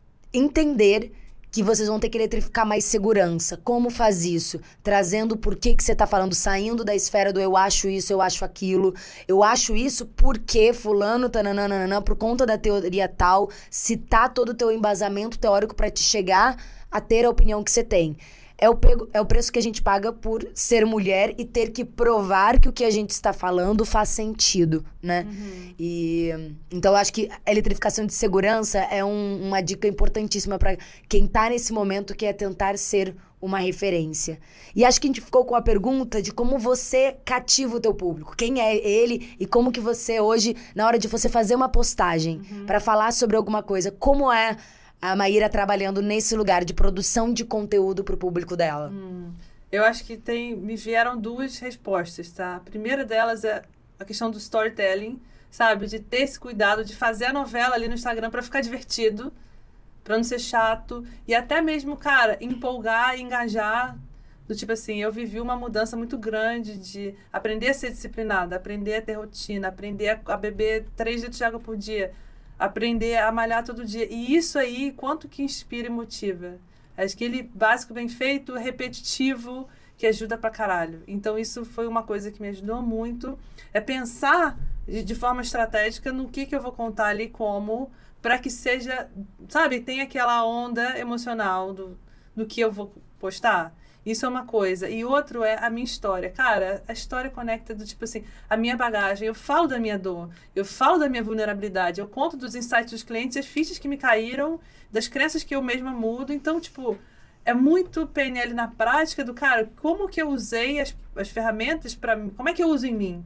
entender que vocês vão ter que eletrificar mais segurança. Como faz isso? Trazendo o porquê que você tá falando, saindo da esfera do eu acho isso, eu acho aquilo. Eu acho isso porque fulano, tananana, por conta da teoria tal, citar todo o teu embasamento teórico para te chegar a ter a opinião que você tem. É o, pego, é o preço que a gente paga por ser mulher e ter que provar que o que a gente está falando faz sentido, né? Uhum. E, então, eu acho que a eletrificação de segurança é um, uma dica importantíssima para quem tá nesse momento que é tentar ser uma referência. E acho que a gente ficou com a pergunta de como você cativa o teu público. Quem é ele e como que você hoje, na hora de você fazer uma postagem uhum. para falar sobre alguma coisa, como é a Maíra trabalhando nesse lugar de produção de conteúdo pro público dela? Hum, eu acho que tem, me vieram duas respostas, tá? A primeira delas é a questão do storytelling, sabe? De ter esse cuidado de fazer a novela ali no Instagram pra ficar divertido, pra não ser chato. E até mesmo, cara, empolgar e engajar. Do tipo assim, eu vivi uma mudança muito grande de aprender a ser disciplinada, aprender a ter rotina, aprender a, a beber três litros de água por dia, aprender a malhar todo dia. E isso aí, quanto que inspira e motiva? Acho que ele básico, bem feito, repetitivo, que ajuda pra caralho. Então, isso foi uma coisa que me ajudou muito. É pensar de, de forma estratégica no que, que eu vou contar ali, como, para que seja, sabe, tem aquela onda emocional do, do que eu vou postar. Isso é uma coisa. E outro é a minha história. Cara, a história conecta do tipo assim, a minha bagagem. Eu falo da minha dor, eu falo da minha vulnerabilidade, eu conto dos insights dos clientes, as fichas que me caíram, das crenças que eu mesma mudo. Então, tipo, é muito P N L na prática do, cara, como que eu usei as, as ferramentas para mim, como é que eu uso em mim?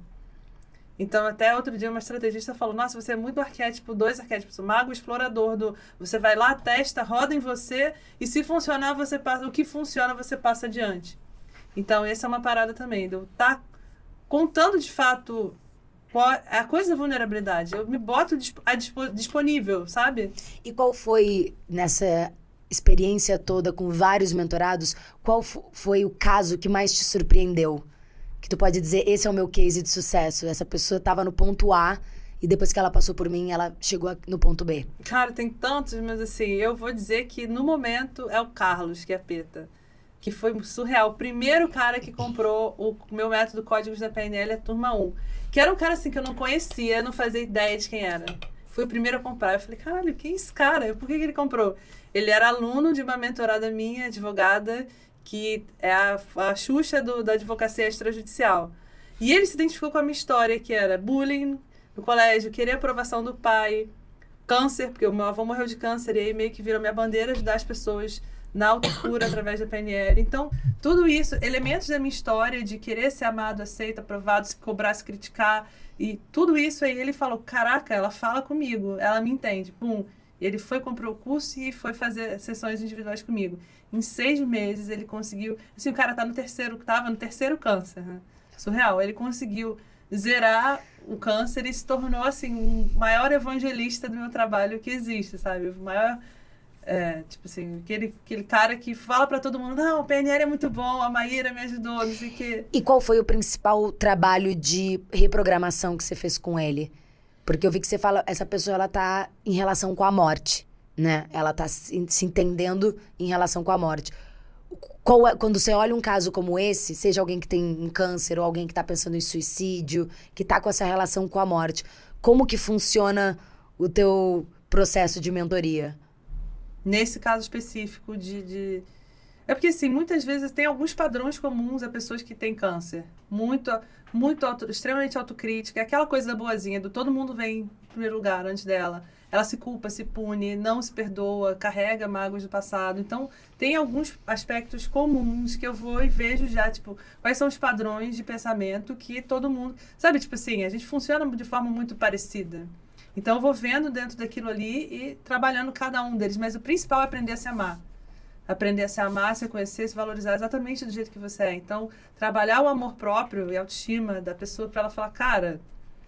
Então, até outro dia, uma estrategista falou, nossa, você é muito arquétipo, dois arquétipos, o mago explorador, do você vai lá, testa, roda em você, e se funcionar, você passa, o que funciona, você passa adiante. Então, essa é uma parada também, do tá contando, de fato, qual, a coisa da vulnerabilidade. Eu me boto a dispo, disponível, sabe? E qual foi, nessa experiência toda, com vários mentorados, qual foi o caso que mais te surpreendeu? Que tu pode dizer, esse é o meu case de sucesso. Essa pessoa estava no ponto A e depois que ela passou por mim, ela chegou no ponto B. Cara, tem tantos, mas assim, eu vou dizer que no momento é o Carlos, que é peta. Que foi surreal. O primeiro cara que comprou o meu método Códigos da P N L é a turma um. Que era um cara assim que eu não conhecia, não fazia ideia de quem era. Foi o primeiro a comprar. Eu falei, caralho, quem é esse cara? Por que, que ele comprou? Ele era aluno de uma mentorada minha, advogada, que é a, a Xuxa do, da advocacia extrajudicial. E ele se identificou com a minha história, que era bullying no colégio, querer a aprovação do pai, câncer, porque o meu avô morreu de câncer, e aí meio que virou minha bandeira ajudar as pessoas na autocura através da P N L. Então, tudo isso, elementos da minha história de querer ser amado, aceito, aprovado, se cobrar, se criticar, e tudo isso aí ele falou, caraca, ela fala comigo, ela me entende, pum. Ele foi, comprou o curso e foi fazer sessões individuais comigo. Em seis meses ele conseguiu... Assim, o cara tá no terceiro, tava no terceiro câncer, né? Surreal. Ele conseguiu zerar o câncer e se tornou, assim, o maior evangelista do meu trabalho que existe, sabe? O maior... É, tipo assim, aquele, aquele cara que fala pra todo mundo, não, o P N L é muito bom, a Maíra me ajudou, não sei o quê. E qual foi o principal trabalho de reprogramação que você fez com ele? Porque eu vi que você fala, essa pessoa, ela tá em relação com a morte, né? Ela tá se, se entendendo em relação com a morte. Qual é, quando você olha um caso como esse, seja alguém que tem um câncer ou alguém que tá pensando em suicídio, que tá com essa relação com a morte, como que funciona o teu processo de mentoria? Nesse caso específico de... de... É porque, assim, muitas vezes tem alguns padrões comuns a pessoas que têm câncer. Muito, muito auto, extremamente autocrítica. É aquela coisa da boazinha, do todo mundo vem em primeiro lugar antes dela. Ela se culpa, se pune, não se perdoa, carrega mágoas do passado. Então, tem alguns aspectos comuns que eu vou e vejo já, tipo, quais são os padrões de pensamento que todo mundo... Sabe, tipo assim, a gente funciona de forma muito parecida. Então, eu vou vendo dentro daquilo ali e trabalhando cada um deles. Mas o principal é aprender a se amar. Aprender a se amar, se conhecer, se valorizar exatamente do jeito que você é. Então, trabalhar o amor próprio e a autoestima da pessoa para ela falar, cara,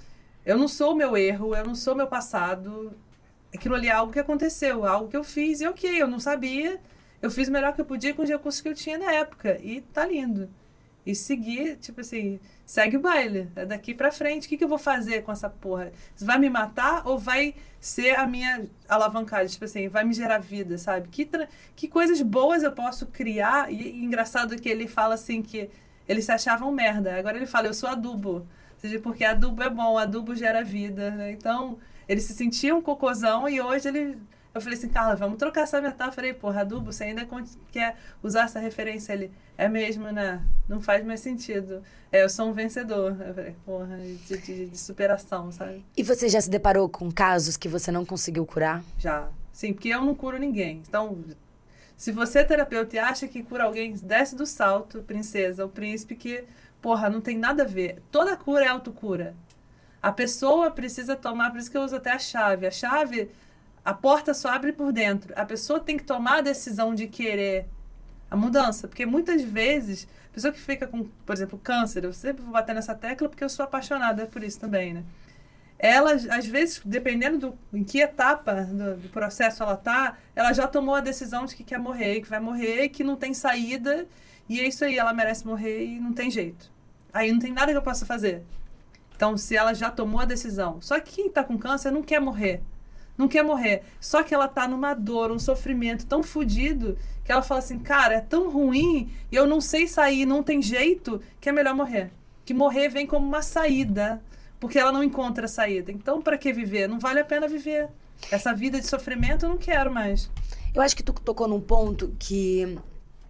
eu não sou o meu erro, eu não sou o meu passado. Aquilo ali é algo que aconteceu, algo que eu fiz e ok, eu não sabia. eu fiz o melhor que eu podia com os recursos que eu tinha na época. E tá lindo. E seguir, tipo assim, segue o baile. É daqui pra frente. O que, que eu vou fazer com essa porra? Vai me matar ou vai ser a minha alavancagem? Tipo assim, vai me gerar vida, sabe? Que, tra... que coisas boas eu posso criar? E, e engraçado que ele fala assim que eles se achavam merda. Agora ele fala, eu sou adubo. Ou seja, porque adubo é bom, adubo gera vida, né? Então, ele se sentia um cocôzão e hoje ele... Eu falei assim, Carla, vamos trocar essa metáfora. Eu falei, porra, adubo, você ainda quer usar essa referência ali? É mesmo, né? Não faz mais sentido. É, eu sou um vencedor. Eu falei, porra, de, de, de superação, sabe? E você já se deparou com casos que você não conseguiu curar? Já. Sim, porque eu não curo ninguém. Então, se você é terapeuta e acha que cura alguém, desce do salto, princesa, o príncipe, que, porra, não tem nada a ver. Toda cura é autocura. A pessoa precisa tomar, por isso que eu uso até a chave. A chave... A porta só abre por dentro. A pessoa tem que tomar a decisão de querer a mudança. Porque muitas vezes, a pessoa que fica com, por exemplo, câncer, eu sempre vou bater nessa tecla porque eu sou apaixonada por isso também, né? Ela, às vezes, dependendo do, em que etapa do, do processo ela tá, ela já tomou a decisão de que quer morrer, que vai morrer e que não tem saída. E é isso aí, ela merece morrer e não tem jeito. Aí não tem nada que eu possa fazer. Então, se ela já tomou a decisão. Só que quem tá com câncer não quer morrer. Não quer morrer. Só que ela tá numa dor, um sofrimento tão fodido que ela fala assim, cara, é tão ruim e eu não sei sair, não tem jeito, que é melhor morrer. Que morrer vem como uma saída, porque ela não encontra saída. Então, para que viver? Não vale a pena viver. Essa vida de sofrimento eu não quero mais. Eu acho que tu tocou num ponto que...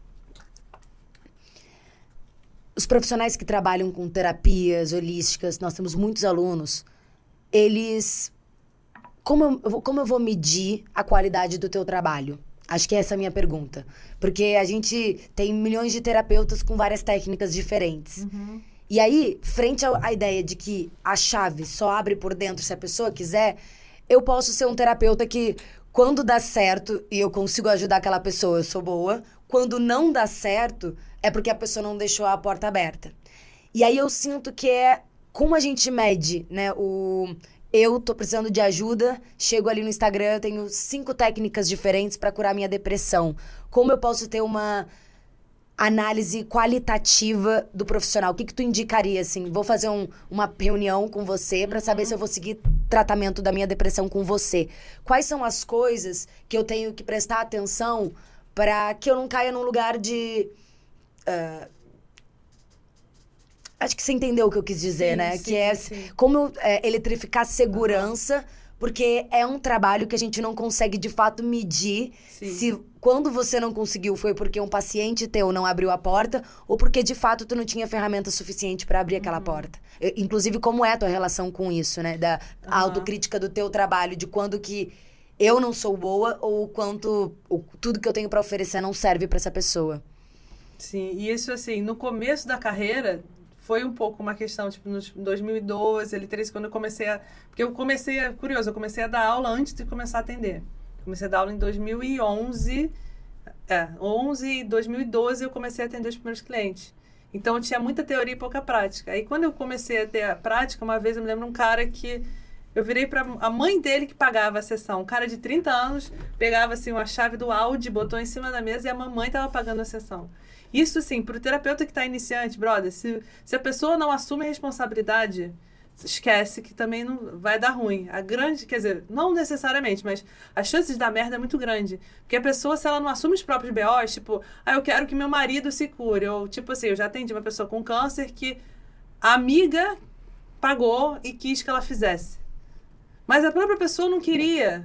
Os profissionais que trabalham com terapias holísticas, nós temos muitos alunos, eles... Como eu, como eu vou medir a qualidade do teu trabalho? Acho que essa é a minha pergunta. Porque a gente tem milhões de terapeutas com várias técnicas diferentes. Uhum. E aí, frente à ideia de que a chave só abre por dentro se a pessoa quiser, eu posso ser um terapeuta que, quando dá certo e eu consigo ajudar aquela pessoa, eu sou boa. Quando não dá certo, é porque a pessoa não deixou a porta aberta. E aí eu sinto que é como a gente mede, né, o... Eu tô precisando de ajuda, chego ali no Instagram, eu tenho cinco técnicas diferentes para curar minha depressão. Como eu posso ter uma análise qualitativa do profissional? O que que tu indicaria, assim? Vou fazer um, uma reunião com você para saber se eu vou seguir tratamento da minha depressão com você. Quais são as coisas que eu tenho que prestar atenção para que eu não caia num lugar de... Uh, Acho que você entendeu o que eu quis dizer, sim, né? Sim, que é sim. como é, eletrificar segurança, porque é um trabalho que a gente não consegue, de fato, medir Sim. se quando você não conseguiu foi porque um paciente teu não abriu a porta ou porque, de fato, tu não tinha ferramenta suficiente para abrir aquela uhum. porta. Eu, inclusive, como é a tua relação com isso, né? Da uhum. autocrítica do teu trabalho, de quando que eu não sou boa ou quanto o, tudo que eu tenho para oferecer não serve para essa pessoa. Sim, e isso, assim, no começo da carreira... Foi um pouco uma questão, tipo, no dois mil e doze, ali, treze, quando eu comecei a... Porque eu comecei, a, curioso, eu comecei a dar aula antes de começar a atender. Comecei a dar aula em dois mil e onze, é, onze, dois mil e doze eu comecei a atender os primeiros clientes. Então, eu tinha muita teoria e pouca prática. Aí, quando eu comecei a ter a prática, uma vez eu me lembro um cara que... Eu virei para a mãe dele que pagava a sessão. Um cara de trinta anos pegava, assim, uma chave do Audi, botou em cima da mesa e a mamãe estava pagando a sessão. Isso, assim, para o terapeuta que está iniciante, brother, se, se a pessoa não assume a responsabilidade, esquece que também não vai dar ruim. A grande, quer dizer, não necessariamente, mas as chances de dar merda é muito grande. Porque a pessoa, se ela não assume os próprios B Os, tipo, ah, eu quero que meu marido se cure. Ou, tipo assim, eu já atendi uma pessoa com câncer que a amiga pagou e quis que ela fizesse. Mas a própria pessoa não queria.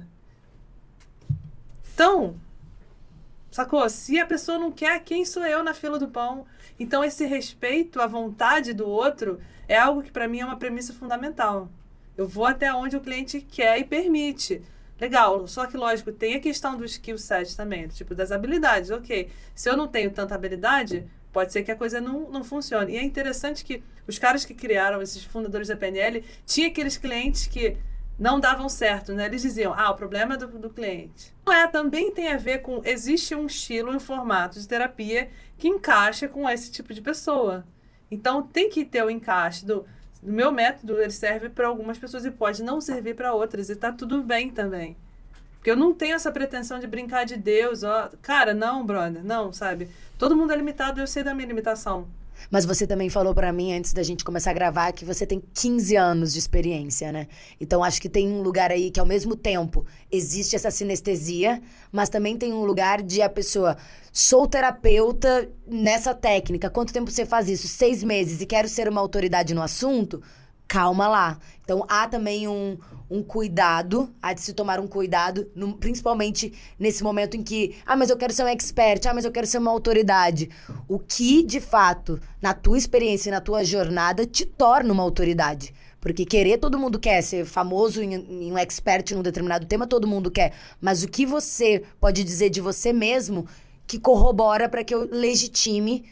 Então... Sacou? Se a pessoa não quer, quem sou eu na fila do pão? Então, esse respeito à vontade do outro é algo que, para mim, é uma premissa fundamental. Eu vou até onde o cliente quer e permite. Legal, só que, lógico, tem a questão do skill set também, do tipo das habilidades. Ok, se eu não tenho tanta habilidade, pode ser que a coisa não, não funcione. E é interessante que os caras que criaram, esses fundadores da P N L, tinha aqueles clientes que... não davam certo, né? Eles diziam, ah, o problema é do, do cliente. Não é, também tem a ver com, existe um estilo, um formato de terapia que encaixa com esse tipo de pessoa. Então, tem que ter o encaixe do, do meu método, ele serve para algumas pessoas e pode não servir para outras, e tá tudo bem também. Porque eu não tenho essa pretensão de brincar de Deus, ó. Cara, não, brother, não, sabe? Todo mundo é limitado e eu sei da minha limitação. Mas você também falou pra mim, antes da gente começar a gravar, que você tem quinze anos de experiência, né? Então, acho que tem um lugar aí que, ao mesmo tempo, existe essa sinestesia, mas também tem um lugar de a pessoa... Sou terapeuta nessa técnica. Quanto tempo você faz isso? Seis meses. E quero ser uma autoridade no assunto? Calma lá. Então, há também um, um cuidado, há de se tomar um cuidado, no, principalmente nesse momento em que, ah, mas eu quero ser um expert, ah, mas eu quero ser uma autoridade. O que, de fato, na tua experiência e na tua jornada, te torna uma autoridade. Porque querer, todo mundo quer ser famoso em, em um expert num determinado tema, todo mundo quer. Mas o que você pode dizer de você mesmo que corrobora para que eu legitime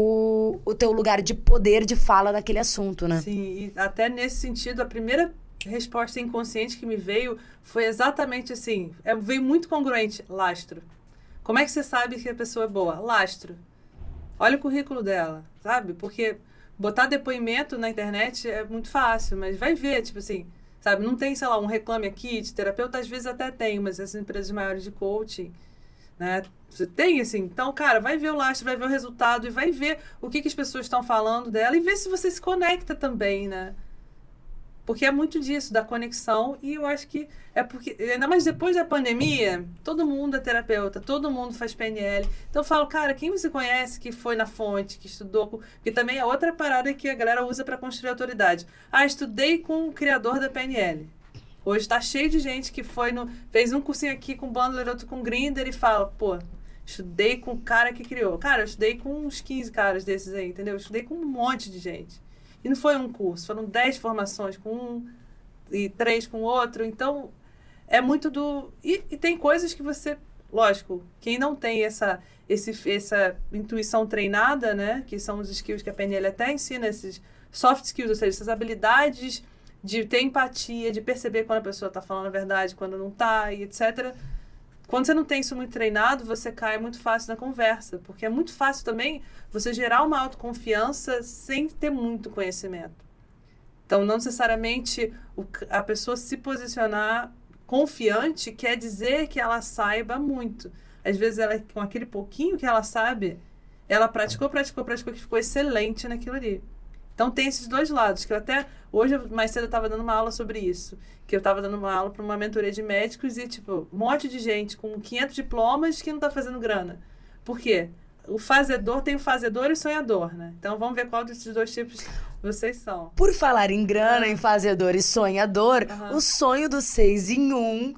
O, o teu lugar de poder de fala daquele assunto, né? Sim, e até nesse sentido, a primeira resposta inconsciente que me veio foi exatamente assim, é, veio muito congruente, lastro. Como é que você sabe que a pessoa é boa? Lastro. Olha o currículo dela, sabe? Porque botar depoimento na internet é muito fácil, mas vai ver, tipo assim, sabe? Não tem, sei lá, um reclame aqui de terapeuta, às vezes até tem, mas essas empresas maiores de coaching, né? Você tem, assim, então, cara, vai ver o lastro, vai ver o resultado e vai ver o que, que as pessoas estão falando dela e ver se você se conecta também, né? Porque é muito disso, da conexão, e eu acho que é porque, ainda mais depois da pandemia, todo mundo é terapeuta, todo mundo faz P N L. Então eu falo, cara, quem você conhece que foi na fonte, que estudou, com... porque também é outra parada que a galera usa para construir autoridade. Ah, estudei com o criador da P N L. Hoje tá cheio de gente que foi no, fez um cursinho aqui com Bundler, outro com Grindr e fala, pô, estudei com o cara que criou. Cara, eu estudei com uns quinze caras desses aí, entendeu? Eu estudei com um monte de gente. E não foi um curso, foram dez formações com um e três com outro. Então, é muito do... E, e tem coisas que você... Lógico, quem não tem essa, esse, essa intuição treinada, né? Que são os skills que a P N L até ensina, esses soft skills, ou seja, essas habilidades de ter empatia, de perceber quando a pessoa está falando a verdade, quando não está, e etcétera. Quando você não tem isso muito treinado, você cai muito fácil na conversa, porque é muito fácil também você gerar uma autoconfiança sem ter muito conhecimento. Então, não necessariamente o, a pessoa se posicionar confiante quer dizer que ela saiba muito. Às vezes, ela, com aquele pouquinho que ela sabe, ela praticou, praticou, praticou, que ficou excelente naquilo ali. Então, tem esses dois lados, que eu até... Hoje, mais cedo, eu estava dando uma aula sobre isso. Que eu estava dando uma aula para uma mentoria de médicos e, tipo, um monte de gente com quinhentos diplomas que não está fazendo grana. Por quê? O fazedor tem o fazedor e o sonhador, né? Então, vamos ver qual desses dois tipos vocês são. Por falar em grana, em fazedor e sonhador, Uhum. o sonho do seis em um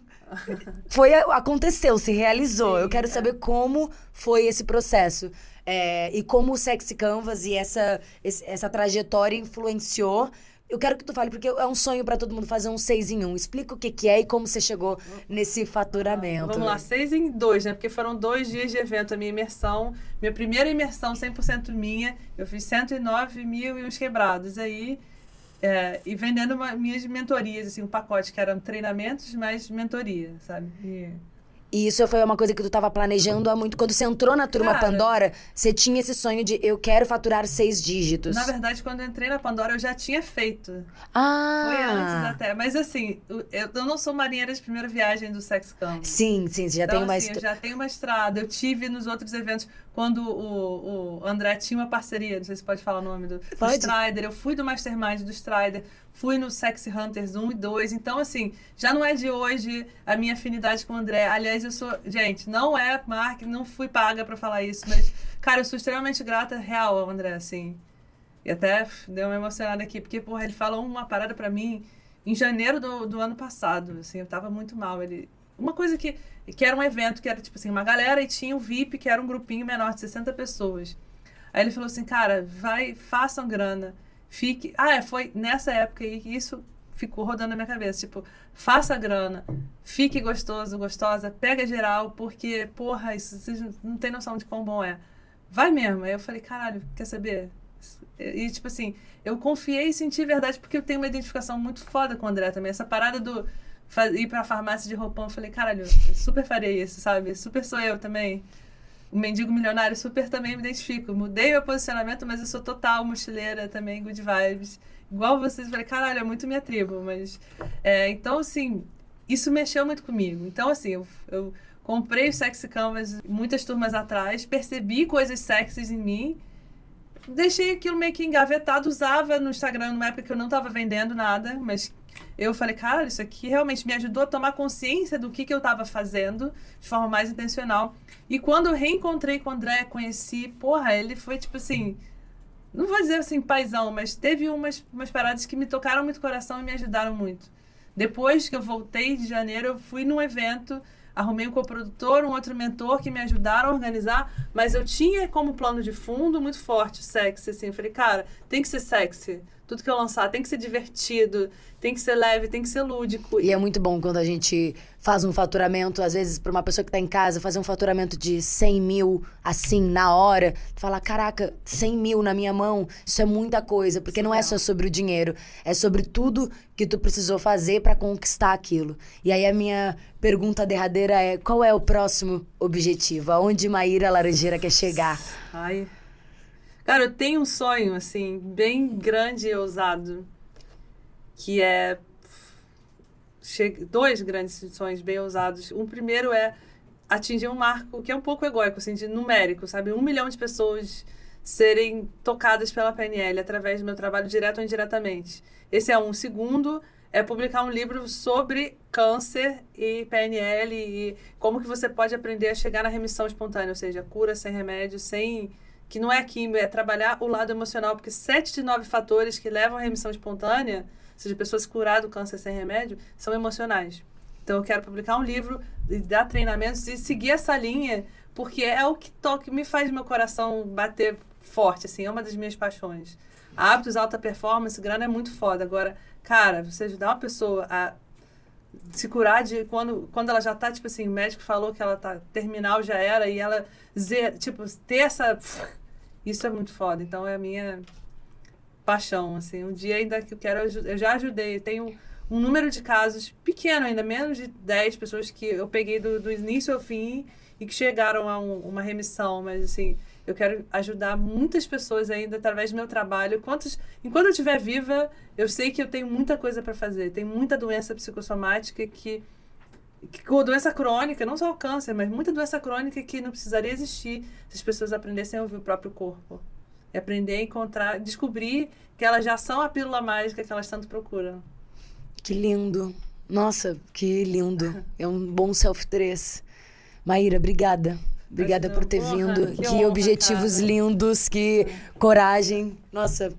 foi, aconteceu, se realizou. Sim, eu quero é. saber como foi esse processo. É, e como o Sexy Canvas e essa, esse- essa trajetória influenciou. Eu quero que tu fale, porque é um sonho pra todo mundo fazer um seis em um. Explica o que, que é e como você chegou nesse faturamento. Vamos lá, seis em dois, né? Porque foram dois dias de evento, a minha imersão. Minha primeira imersão cem por cento minha. Eu fiz cento e nove mil e uns quebrados aí. É, e vendendo uma, minhas mentorias, assim, um pacote que eram treinamentos mais mentoria, sabe? E... E isso foi uma coisa que tu tava planejando há muito. Quando você entrou na Turma Cara, Pandora, você tinha esse sonho de eu quero faturar seis dígitos. Na verdade, quando eu entrei na Pandora, eu já tinha feito. Foi antes Ah! até. Mas assim, eu, eu não sou marinheira de primeira viagem do Sex Canvas. Sim, sim, você já Então, tem uma assim, histó- eu já tenho uma estrada. Eu tive nos outros eventos, quando o, o André tinha uma parceria, não sei se pode falar o nome do, do Pode. Strider. Eu fui do Mastermind do Strider, fui no Sexy Hunters um e dois. Então, assim, já não é de hoje a minha afinidade com o André. Aliás, eu sou... Gente, não é marketing, não fui paga pra falar isso, mas, cara, eu sou extremamente grata, real, ao André, assim. E até deu uma emocionada aqui, porque, porra, ele falou uma parada pra mim em janeiro do, do ano passado, assim, eu tava muito mal. Ele... Uma coisa que, que era um evento, que era, tipo assim, uma galera e tinha o V I P, que era um grupinho menor de sessenta pessoas. Aí ele falou assim, cara, vai, façam grana, fique... Ah, é, foi nessa época aí que isso ficou rodando na minha cabeça, tipo, faça grana, fique gostoso, gostosa, pega geral, porque, porra, isso, vocês não tem noção de quão bom é. Vai mesmo. Aí eu falei, caralho, quer saber? E, tipo assim, eu confiei e senti verdade, porque eu tenho uma identificação muito foda com o André também. Essa parada do faz, ir pra farmácia de roupão, eu falei, caralho, eu super farei isso, sabe? Super sou eu também. O mendigo milionário, super também me identifico. Mudei meu posicionamento, mas eu sou total mochileira também, good vibes. Igual vocês, eu falei, caralho, é muito minha tribo, mas... É, então, assim, isso mexeu muito comigo. Então, assim, eu, eu comprei o Sexy Canvas muitas turmas atrás, percebi coisas sexys em mim, deixei aquilo meio que engavetado, usava no Instagram numa época que eu não estava vendendo nada, mas eu falei, cara, isso aqui realmente me ajudou a tomar consciência do que, que eu estava fazendo de forma mais intencional. E quando eu reencontrei com o André, conheci, porra, ele foi tipo assim, não vou dizer assim paizão, mas teve umas, umas paradas que me tocaram muito o coração e me ajudaram muito. Depois que eu voltei de janeiro, eu fui num evento, arrumei um coprodutor, um outro mentor que me ajudaram a organizar, mas eu tinha como plano de fundo muito forte o sexy, assim. Eu falei, cara, tem que ser sexy. Tudo que eu lançar tem que ser divertido, tem que ser leve, tem que ser lúdico. E é muito bom quando a gente faz um faturamento, às vezes, para uma pessoa que tá em casa, fazer um faturamento de cem mil, assim, na hora. Falar, caraca, cem mil na minha mão, isso é muita coisa. Porque não é só sobre o dinheiro, é sobre tudo que tu precisou fazer para conquistar aquilo. E aí a minha pergunta derradeira é, qual é o próximo objetivo? Aonde Maíra Laranjeira quer chegar? Ai... Cara, eu tenho um sonho, assim, bem grande e ousado, que é... Che... Dois grandes sonhos bem ousados. Um primeiro é atingir um marco que é um pouco egóico, assim, de numérico, sabe? Um milhão de pessoas serem tocadas pela P N L através do meu trabalho, direto ou indiretamente. Esse é um. O segundo é publicar um livro sobre câncer e P N L e como que você pode aprender a chegar na remissão espontânea, ou seja, cura sem remédio, sem... que não é química, é trabalhar o lado emocional, porque sete de nove fatores que levam à remissão espontânea, ou seja, pessoas curadas do câncer sem remédio, são emocionais. Então, eu quero publicar um livro, dar treinamentos e seguir essa linha, porque é o que toca, me faz meu coração bater forte, assim, é uma das minhas paixões. Hábitos, alta performance, grana é muito foda. Agora, cara, você ajudar uma pessoa a se curar de quando, quando ela já tá, tipo assim, o médico falou que ela tá terminal, já era, e ela, tipo, ter essa... Isso é muito foda. Então, é a minha paixão, assim. Um dia ainda que eu quero... Eu já ajudei. Tenho um número de casos pequeno ainda, menos de dez pessoas que eu peguei do, do início ao fim e que chegaram a um, uma remissão. Mas, assim, eu quero ajudar muitas pessoas ainda através do meu trabalho. Quantos, enquanto eu estiver viva, eu sei que eu tenho muita coisa para fazer. Tem muita doença psicossomática que... que doença crônica, não só o câncer, mas muita doença crônica que não precisaria existir se as pessoas aprendessem a ouvir o próprio corpo. E aprender a encontrar, descobrir que elas já são a pílula mágica que elas tanto procuram. Que lindo. Nossa, que lindo. É um bom self três. Maíra, obrigada. Obrigada por ter Porra, vindo. que Que, honra, objetivos cara. lindos, que coragem. Nossa,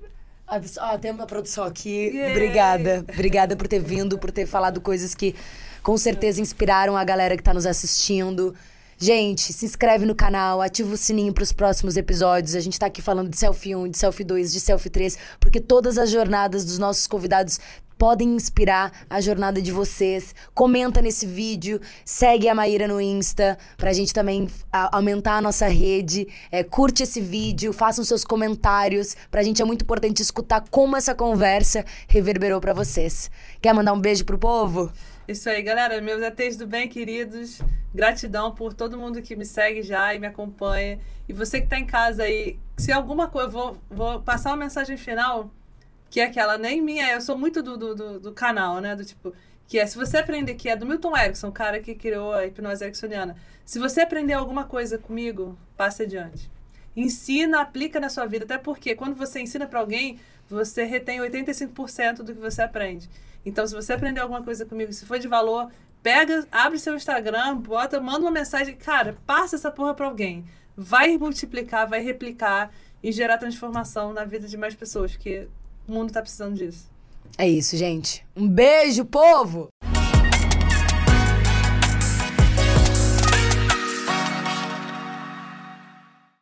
ó, tem uma produção aqui. Yay. Obrigada. Obrigada por ter vindo, por ter falado coisas que com certeza inspiraram a galera que tá nos assistindo. Gente, se inscreve no canal, ativa o sininho pros próximos episódios. A gente tá aqui falando de Selfie um, de Selfie dois, de Selfie três, porque todas as jornadas dos nossos convidados podem inspirar a jornada de vocês. Comenta nesse vídeo, segue a Maíra no Insta, pra gente também a, aumentar a nossa rede. É, curte esse vídeo, façam seus comentários. Pra gente é muito importante escutar como essa conversa reverberou pra vocês. Quer mandar um beijo pro povo? Isso aí, galera. Meus A Tês do bem, queridos. Gratidão por todo mundo que me segue já e me acompanha. E você que tá em casa aí, se alguma coisa... Eu vou, vou passar uma mensagem final, que é aquela, nem minha, eu sou muito do, do, do, do canal, né? Do tipo, que é, se você aprender, que é do Milton Erickson, o cara que criou a hipnose ericksoniana. Se você aprender alguma coisa comigo, passe adiante. Ensina, aplica na sua vida. Até porque quando você ensina pra alguém, você retém oitenta e cinco por cento do que você aprende. Então, se você aprender alguma coisa comigo, se for de valor, pega, abre seu Instagram, bota, manda uma mensagem. Cara, passa essa porra pra alguém. Vai multiplicar, vai replicar e gerar transformação na vida de mais pessoas, porque o mundo tá precisando disso. É isso, gente. Um beijo, povo!